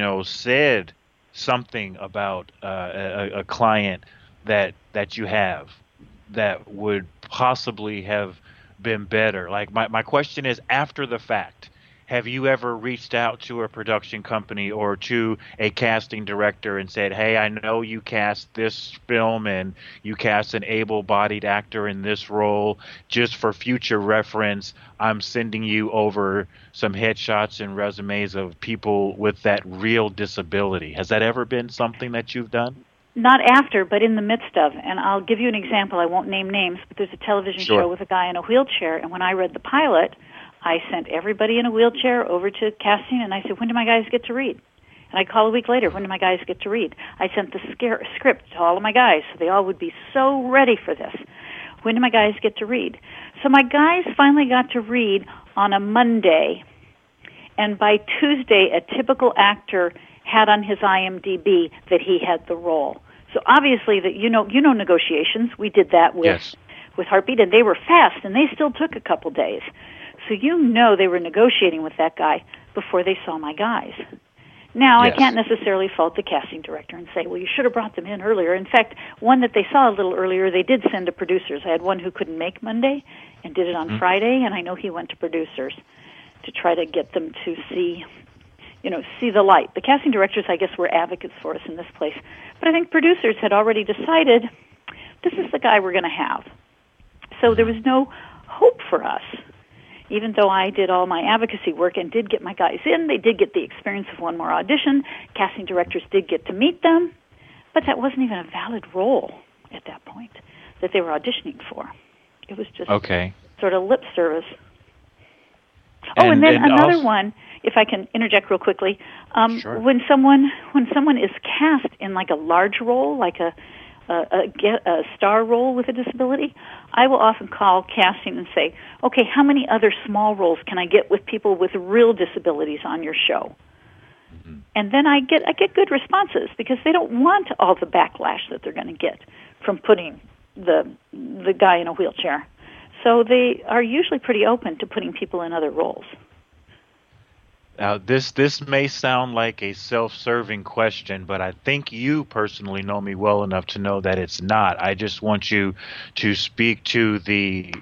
said something about a client that you have that would possibly have been better? Like my question is, after the fact, have you ever reached out to a production company or to a casting director and said, hey, I know you cast this film and you cast an able-bodied actor in this role. Just for future reference, I'm sending you over some headshots and resumes of people with that real disability. Has that ever been something that you've done? Not after, but in the midst of. And I'll give you an example. I won't name names, but there's a television show with a guy in a wheelchair, and when I read the pilot, I sent everybody in a wheelchair over to casting, and I said, when do my guys get to read? And I'd call a week later, when do my guys get to read? I sent the script to all of my guys, so they all would be so ready for this. When do my guys get to read? So my guys finally got to read on a Monday, and by Tuesday, a typical actor had on his IMDb that he had the role. So obviously, that negotiations. We did that with Heartbeat, and they were fast, and they still took a couple days. So they were negotiating with that guy before they saw my guys. Now, I can't necessarily fault the casting director and say, well, you should have brought them in earlier. In fact, one that they saw a little earlier, they did send to producers. I had one who couldn't make Monday and did it on Friday, and I know he went to producers to try to get them to see the light. The casting directors, I guess, were advocates for us in this place. But I think producers had already decided, this is the guy we're going to have. So there was no hope for us. Even though I did all my advocacy work and did get my guys in, they did get the experience of one more audition. Casting directors did get to meet them, but that wasn't even a valid role at that point that they were auditioning for. It was just sort of lip service. And then another one, if I can interject real quickly, sure. when someone is cast in like a large role, like a star role with a disability, I will often call casting and say, okay, how many other small roles can I get with people with real disabilities on your show? Mm-hmm. And then I get good responses, because they don't want all the backlash that they're going to get from putting the guy in a wheelchair. So they are usually pretty open to putting people in other roles. Now, this may sound like a self-serving question, but I think you personally know me well enough to know that it's not. I just want you to speak to the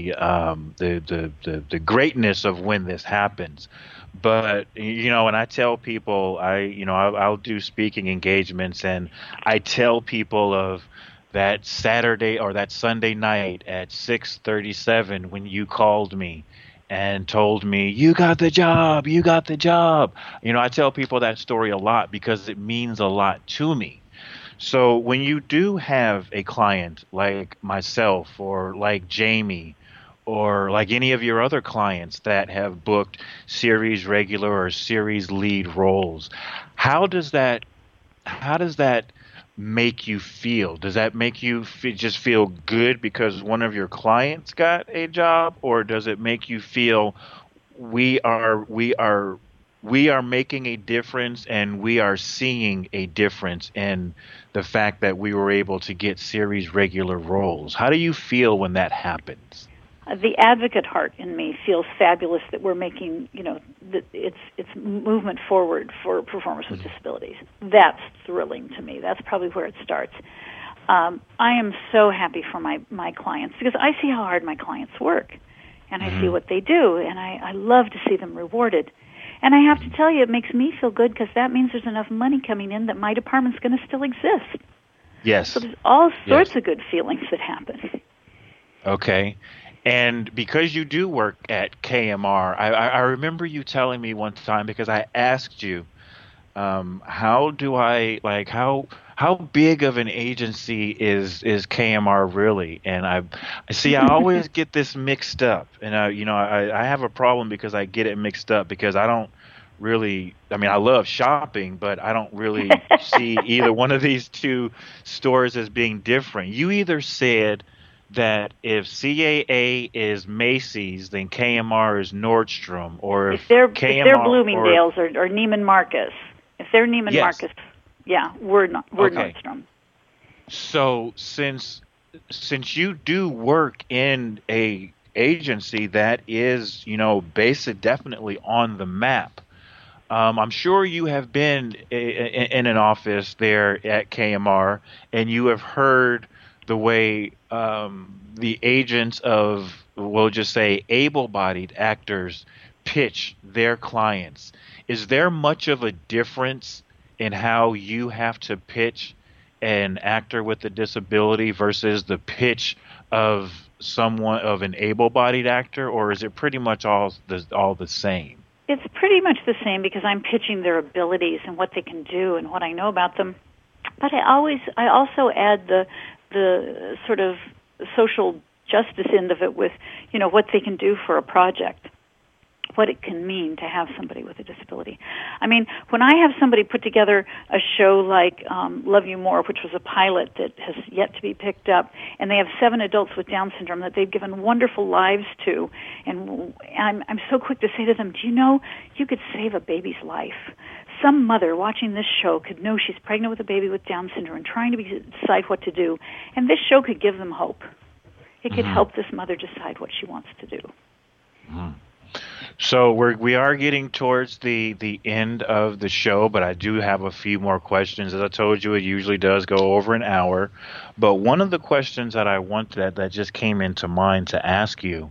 greatness of when this happens. But when I tell people, I'll do speaking engagements, and I tell people of that Saturday or that Sunday night at 6:37 when you called me and told me, "You got the job, you got the job." I tell people that story a lot because it means a lot to me. So when you do have a client like myself or like Jamie or like any of your other clients that have booked series regular or series lead roles, how does that how does that make you feel? Does that make you just feel good because one of your clients got a job, or does it make you feel we are we are we are making a difference and we are seeing a difference in the fact that we were able to get series regular roles? How do you feel when that happens? The advocate heart in me feels fabulous that we're making, it's movement forward for performers with disabilities. That's thrilling to me. That's probably where it starts. I am so happy for my clients because I see how hard my clients work, and I see what they do, and I love to see them rewarded. And I have to tell you, it makes me feel good because that means there's enough money coming in that my department's going to still exist. So Yes. there's all Yes. sorts of good feelings that happen. Okay. And because you do work at KMR, I remember you telling me one time because I asked you, how do I like how big of an agency is KMR really? And I see I always get this mixed up, and I have a problem because I get it mixed up because I don't really. I mean, I love shopping, but I don't really see either one of these two stores as being different. You either said that if CAA is Macy's, then KMR is Nordstrom, or If if they're KMR or Bloomingdale's or Neiman Marcus, if they're Neiman yes, Marcus, yeah, we're okay. Nordstrom. So since you do work in a agency that is, based definitely on the map, I'm sure you have been in an office there at KMR, and you have heard the way the agents of, we'll just say, able-bodied actors pitch their clients. Is there much of a difference in how you have to pitch an actor with a disability versus the pitch of an able-bodied actor, or is it pretty much all the same? It's pretty much the same because I'm pitching their abilities and what they can do and what I know about them. But I also add the sort of social justice end of it with, what they can do for a project, what it can mean to have somebody with a disability. I mean, when I have somebody put together a show like Love You More, which was a pilot that has yet to be picked up, and they have 7 adults with Down syndrome that they've given wonderful lives to, and I'm so quick to say to them, do you know you could save a baby's life? Some mother watching this show could know she's pregnant with a baby with Down syndrome and trying to decide what to do, and this show could give them hope. It could help this mother decide what she wants to do. So we are getting towards the end of the show, but I do have a few more questions. As I told you, it usually does go over an hour. But one of the questions that I wanted that just came into mind to ask you,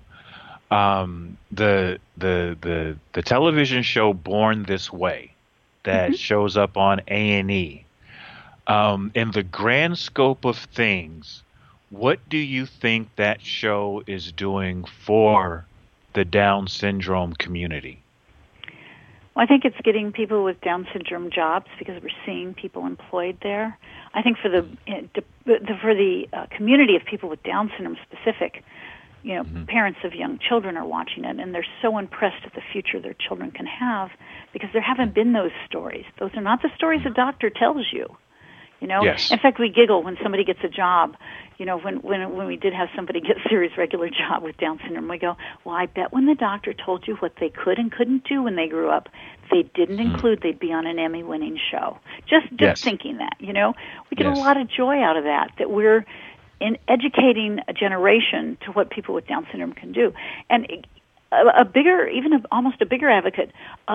the television show Born This Way that shows up on A&E. In the grand scope of things, what do you think that show is doing for the Down syndrome community? Well, I think it's getting people with Down syndrome jobs because we're seeing people employed there. I think for the community of people with Down syndrome specific, parents of young children are watching it, and they're so impressed at the future their children can have because there haven't been those stories. Those are not the stories a doctor tells you. Yes. In fact, we giggle when somebody gets a job. When we did have somebody get a series regular job with Down syndrome, we go, well, I bet when the doctor told you what they could and couldn't do when they grew up, they didn't include they'd be on an Emmy-winning show. Just Yes. thinking that, we get Yes. a lot of joy out of that we're in educating a generation to what people with Down syndrome can do. And almost a bigger advocate,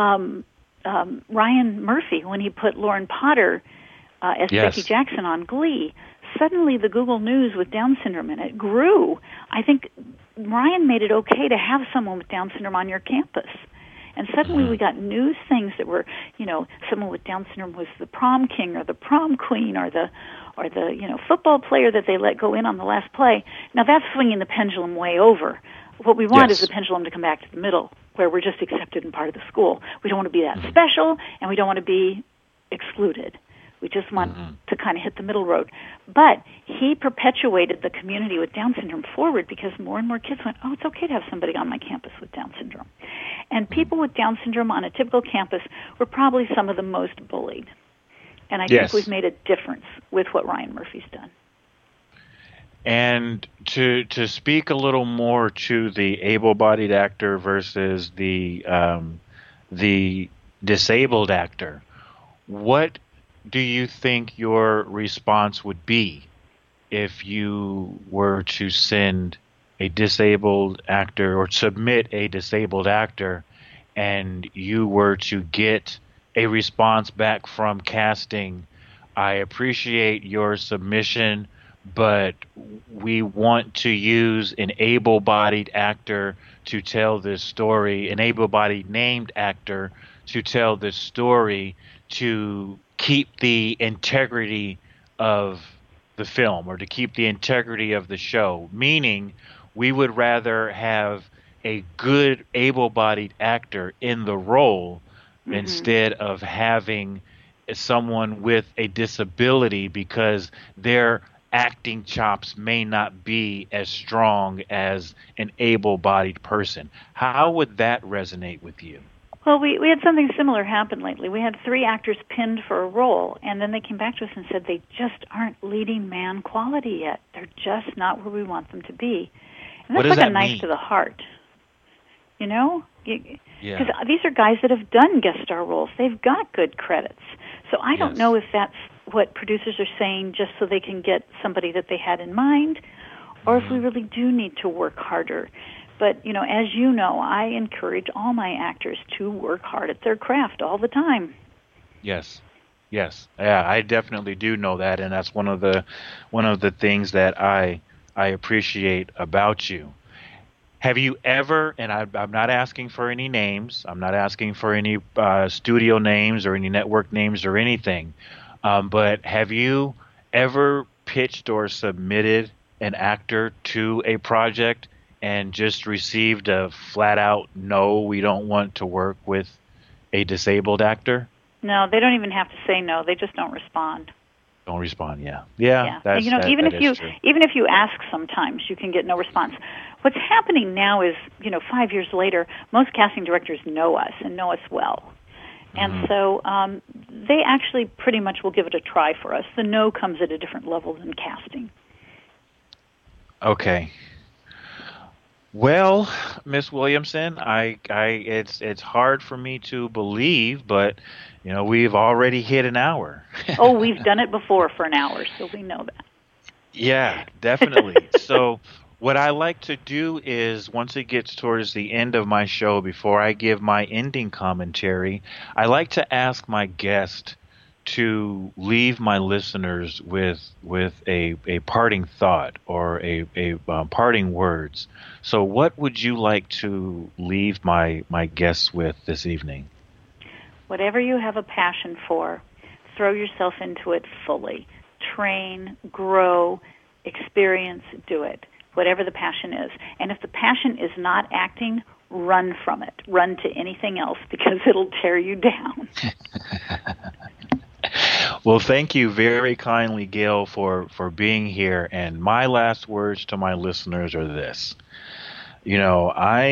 Ryan Murphy, when he put Lauren Potter as Yes. Becky Jackson on Glee, suddenly the Google News with Down syndrome in it grew. I think Ryan made it okay to have someone with Down syndrome on your campus. And suddenly we got news things that were, someone with Down syndrome was the prom king or the prom queen or the football player that they let go in on the last play. Now that's swinging the pendulum way over. What we want is Yes. the pendulum to come back to the middle, where we're just accepted and part of the school. We don't want to be that special, and we don't want to be excluded. We just want to kind of hit the middle road. But he perpetuated the community with Down syndrome forward because more and more kids went, oh, it's okay to have somebody on my campus with Down syndrome. And people with Down syndrome on a typical campus were probably some of the most bullied. And I Yes. think we've made a difference with what Ryan Murphy's done. And to speak a little more to the able-bodied actor versus the disabled actor, what do you think your response would be if you were to send a disabled actor or submit a disabled actor and you were to get a response back from casting? I appreciate your submission, but we want to use an able-bodied actor to tell this story, an able-bodied named actor to tell this story to keep the integrity of the film or to keep the integrity of the show, meaning we would rather have a good able-bodied actor in the role instead of having someone with a disability because their acting chops may not be as strong as an able-bodied person. How would that resonate with you? Well, we had something similar happen lately. We had 3 actors pinned for a role, and then they came back to us and said they just aren't leading man quality yet. They're just not where we want them to be. And What that's does like a that knife mean? to the heart. You know? Because Yeah. these are guys that have done guest star roles. They've got good credits. So I don't Yes. know if that's what producers are saying just so they can get somebody that they had in mind, or if we really do need to work harder. But, you know, as you know, I encourage all my actors to work hard at their craft all the time. Yes. Yes. Yeah, I definitely do know that, and that's one of the things that I appreciate about you. Have you ever, and I'm not asking for any names, I'm not asking for any studio names or any network names or anything, but have you ever pitched or submitted an actor to a project and just received a flat out no, we don't want to work with a disabled actor? No, they don't even have to say no. They just don't respond. Don't respond. Yeah. Yeah. And, you know, even that if is true. even if you ask, sometimes you can get no response. What's happening now is, you know, 5 years later, most casting directors know us and know us well, and so they actually pretty much will give it a try for us. The no comes at a different level than casting. Okay. Well, Miss Williamson, it's hard for me to believe, but you know we've already hit an hour. Oh, we've done it before for an hour, so we know that. Yeah, definitely. So what I like to do is once it gets towards the end of my show, before I give my ending commentary, I like to ask my guest to leave my listeners with a parting thought or a parting words. So what would you like to leave my guests with this evening? Whatever you have a passion for, throw yourself into it fully. Train, grow, experience, do it. Whatever the passion is. And if the passion is not acting, run from it. Run to anything else because it'll tear you down. Well, thank you very kindly, Gail, for being here. And my last words to my listeners are this. You know,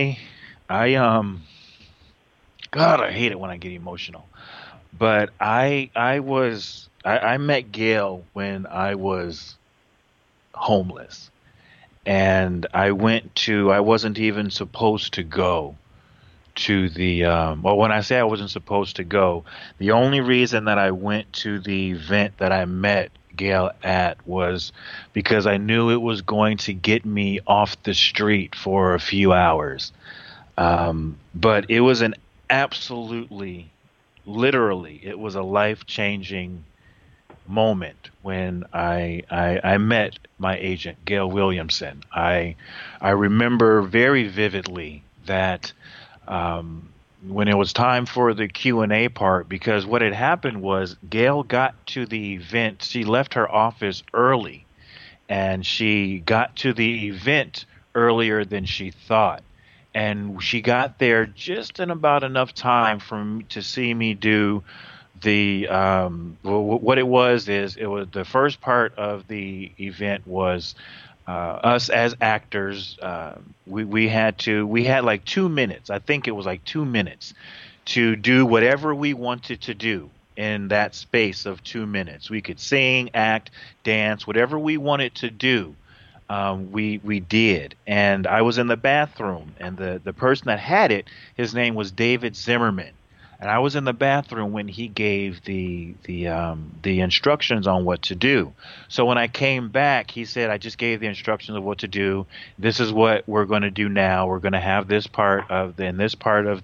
God, I hate it when I get emotional. But I met Gail when I was homeless. And I wasn't even supposed to go to the, well, when I say I wasn't supposed to go, the only reason that I went to the event that I met Gail at was because I knew it was going to get me off the street for a few hours. But it was an absolutely, literally, it was a life-changing moment when I met my agent, Gail Williamson. I remember very vividly that when it was time for the Q&A part, because what had happened was Gail got to the event. She left her office early, and she got to the event earlier than she thought. And she got there just in about enough time to see me do what it was is it was the first part of the event was us as actors. We had like 2 minutes. I think it was like 2 minutes to do whatever we wanted to do in that space of 2 minutes. We could sing, act, dance, whatever we wanted to do. We did, and I was in the bathroom, and the person that had it, his name was David Zimmerman, and I was in the bathroom when he gave the instructions on what to do. So when I came back, he said, "I just gave the instructions of what to do. This is what we're going to do now. We're going to have this part of the in this part of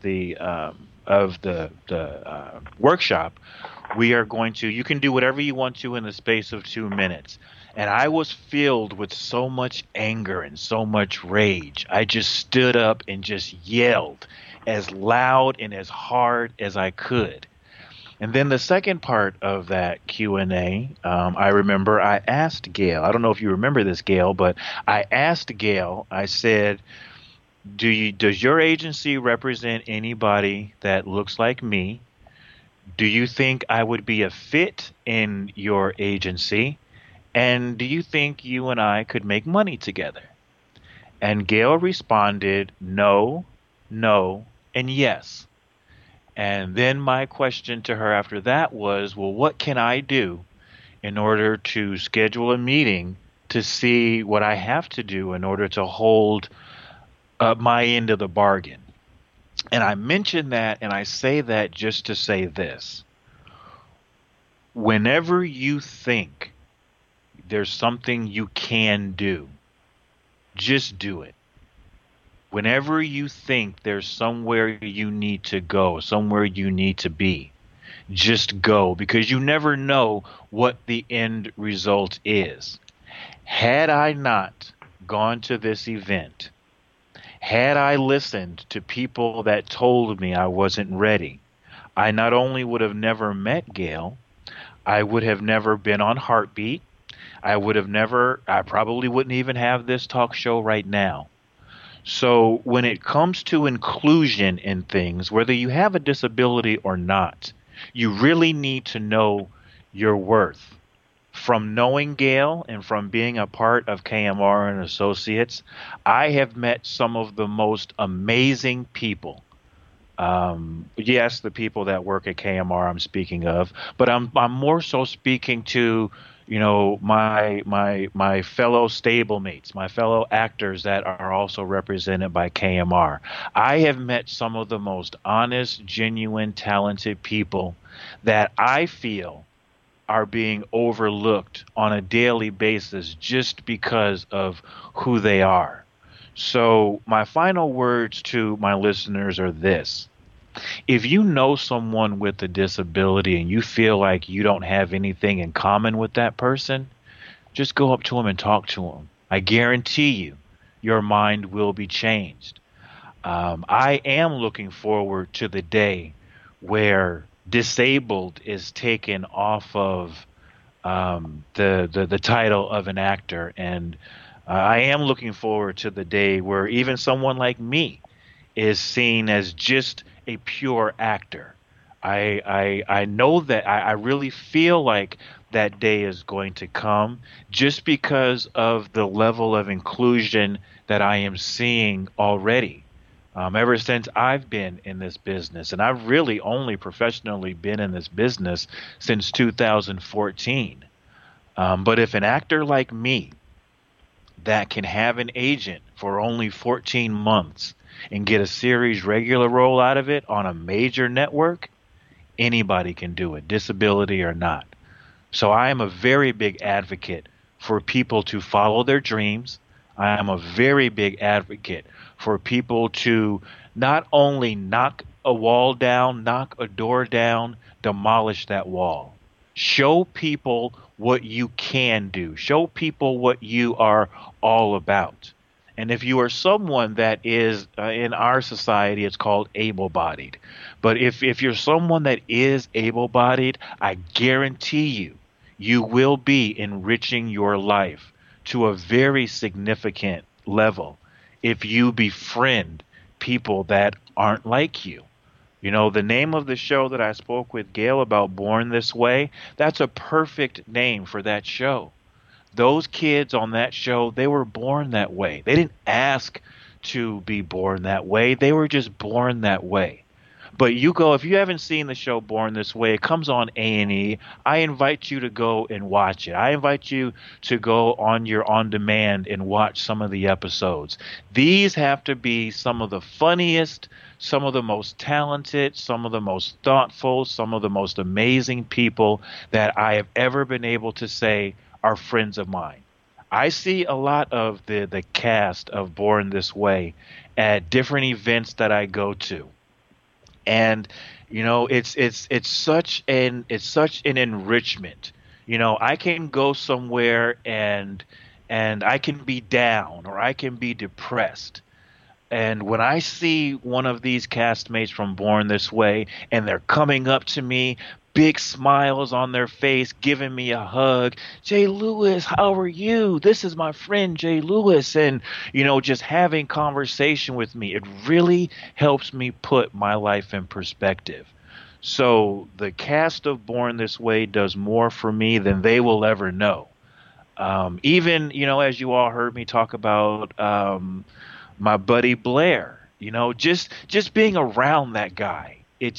the workshop. We are going to. You can do whatever you want to in the space of 2 minutes." And I was filled with so much anger and so much rage. I just stood up and just yelled as loud and as hard as I could. And then the second part of that Q&A, I remember I asked Gail. I don't know if you remember this, Gail, but I asked Gail. I said, Does your agency represent anybody that looks like me? Do you think I would be a fit in your agency? And do you think you and I could make money together?" And Gail responded, "No, no, and yes." And then my question to her after that was, well, what can I do in order to schedule a meeting to see what I have to do in order to hold my end of the bargain? And I mention that and I say that just to say this. Whenever you think there's something you can do, just do it. Whenever you think there's somewhere you need to go, somewhere you need to be, just go, because you never know what the end result is. Had I not gone to this event, had I listened to people that told me I wasn't ready, I not only would have never met Gail, I would have never been on Heartbeat. I probably wouldn't even have this talk show right now. So when it comes to inclusion in things, whether you have a disability or not, you really need to know your worth. From knowing Gail and from being a part of KMR and Associates, I have met some of the most amazing people. Yes, the people that work at KMR I'm speaking of, but I'm more so speaking to my fellow stablemates, my fellow actors that are also represented by KMR. I have met some of the most honest, genuine, talented people that I feel are being overlooked on a daily basis just because of who they are. So my final words to my listeners are this. If you know someone with a disability and you feel like you don't have anything in common with that person, just go up to them and talk to them. I guarantee you, your mind will be changed. I am looking forward to the day where disabled is taken off of the title of an actor, and I am looking forward to the day where even someone like me is seen as just a pure actor. I know that I really feel like that day is going to come just because of the level of inclusion that I am seeing already. Ever since I've been in this business, and I've really only professionally been in this business since 2014. But if an actor like me that can have an agent for only 14 months and get a series regular role out of it on a major network, anybody can do it, disability or not. So I am a very big advocate for people to follow their dreams. I am a very big advocate for people to not only knock a wall down, knock a door down, demolish that wall. Show people what you can do. Show people what you are all about. And if you are someone that is, in our society, it's called able-bodied. But if you're someone that is able-bodied, I guarantee you, you will be enriching your life to a very significant level. if you befriend people that aren't like you. You know, the name of the show that I spoke with Gail about, Born This Way, that's a perfect name for that show. Those kids on that show, they were born that way. They didn't ask to be born that way. They were just born that way. But you go, if you haven't seen the show Born This Way, it comes on A&E. I invite you to go and watch it. I invite you to go on your on demand and watch some of the episodes. These have to be some of the funniest, some of the most talented, some of the most thoughtful, some of the most amazing people that I have ever been able to say are friends of mine. I see a lot of the cast of Born This Way at different events that I go to, and you know it's such an enrichment. You know, I can go somewhere and I can be down or I can be depressed, and when I see one of these castmates from Born This Way and they're coming up to me, big smiles on their face, giving me a hug, Jay Lewis, how are you? This is my friend Jay Lewis. And, just having conversation with me, it really helps me put my life in perspective. So the cast of Born This Way does more for me than they will ever know. Even, as you all heard me talk about my buddy Blair, just being around that guy,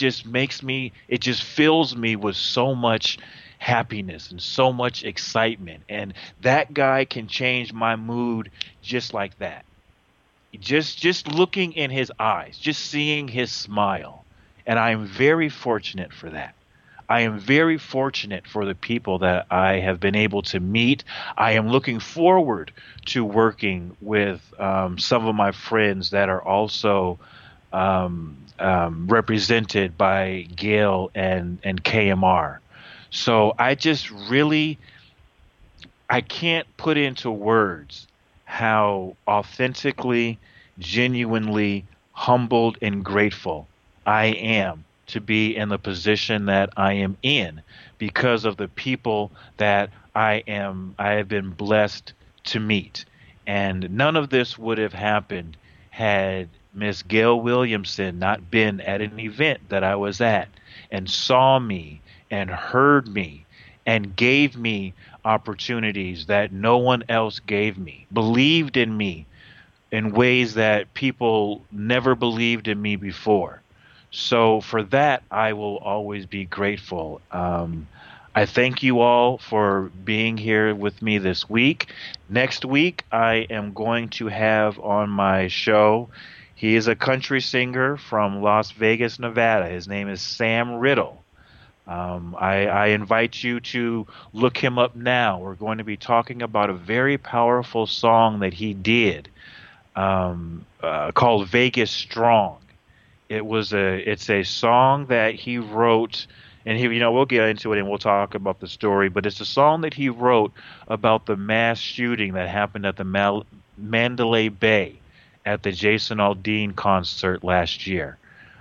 it just fills me with so much happiness and so much excitement. And that guy can change my mood just like that. Just looking in his eyes, just seeing his smile. And I am very fortunate for that. I am very fortunate for the people that I have been able to meet. I am looking forward to working with some of my friends that are also represented by Gail and KMR. So I can't put into words how authentically, genuinely humbled and grateful I am to be in the position that I am in because of the people that I have been blessed to meet. And none of this would have happened had Miss Gail Williamson not been at an event that I was at and saw me and heard me and gave me opportunities that no one else gave me, believed in me in ways that people never believed in me before. So for that, I will always be grateful. I thank you all for being here with me this week. Next week, I am going to have on my show, he is a country singer from Las Vegas, Nevada. His name is Sam Riddle. I invite you to look him up now. We're going to be talking about a very powerful song that he did called Vegas Strong. It's a song that he wrote, and we'll get into it and we'll talk about the story, but it's a song that he wrote about the mass shooting that happened at the Mandalay Bay at the Jason Aldean concert last year.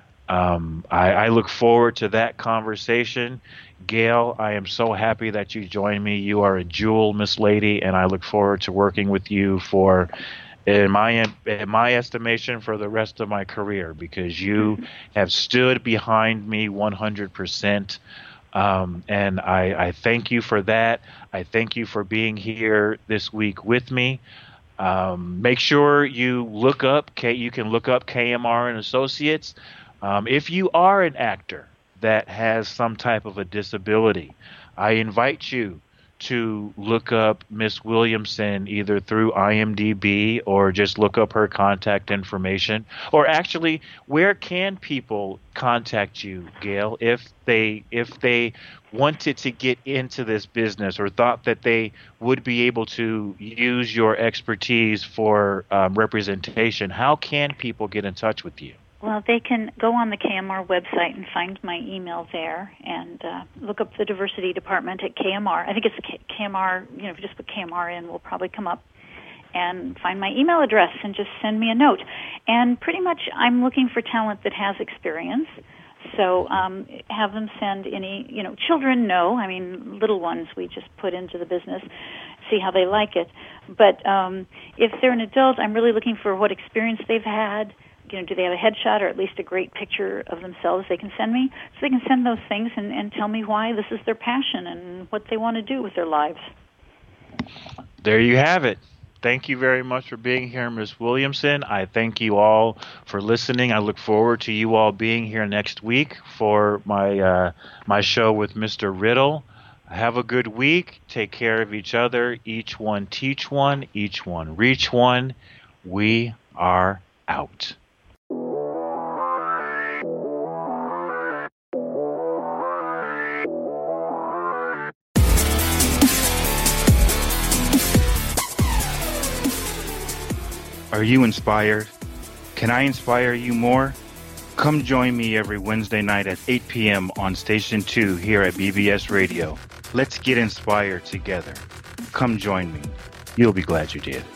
I look forward to that conversation. Gail, I am so happy that you joined me. You are a jewel, Miss Lady, and I look forward to working with you for, in my estimation, for the rest of my career, because you have stood behind me 100%. And I thank you for that. I thank you for being here this week with me. Make sure you you can look up KMR and Associates. If you are an actor that has some type of a disability, I invite you to look up Miss Williamson either through IMDb or just look up her contact information. Or actually, where can people contact you, Gail, if they wanted to get into this business or thought that they would be able to use your expertise for representation? How can people get in touch with you? Well, they can go on the KMR website and find my email there and look up the diversity department at KMR. I think it's KMR, if you just put KMR in, will probably come up, and find my email address and just send me a note. And pretty much I'm looking for talent that has experience. So have them send any, children know. I mean, little ones we just put into the business, see how they like it. But if they're an adult, I'm really looking for what experience they've had. Do they have a headshot or at least a great picture of themselves they can send me? So they can send those things and tell me why this is their passion and what they want to do with their lives. There you have it. Thank you very much for being here, Ms. Williamson. I thank you all for listening. I look forward to you all being here next week for my show with Mr. Riddle. Have a good week. Take care of each other. Each one teach one. Each one reach one. We are out. Are you inspired? Can I inspire you more? Come join me every Wednesday night at 8 p.m. on Station 2 here at BBS Radio. Let's get inspired together. Come join me. You'll be glad you did.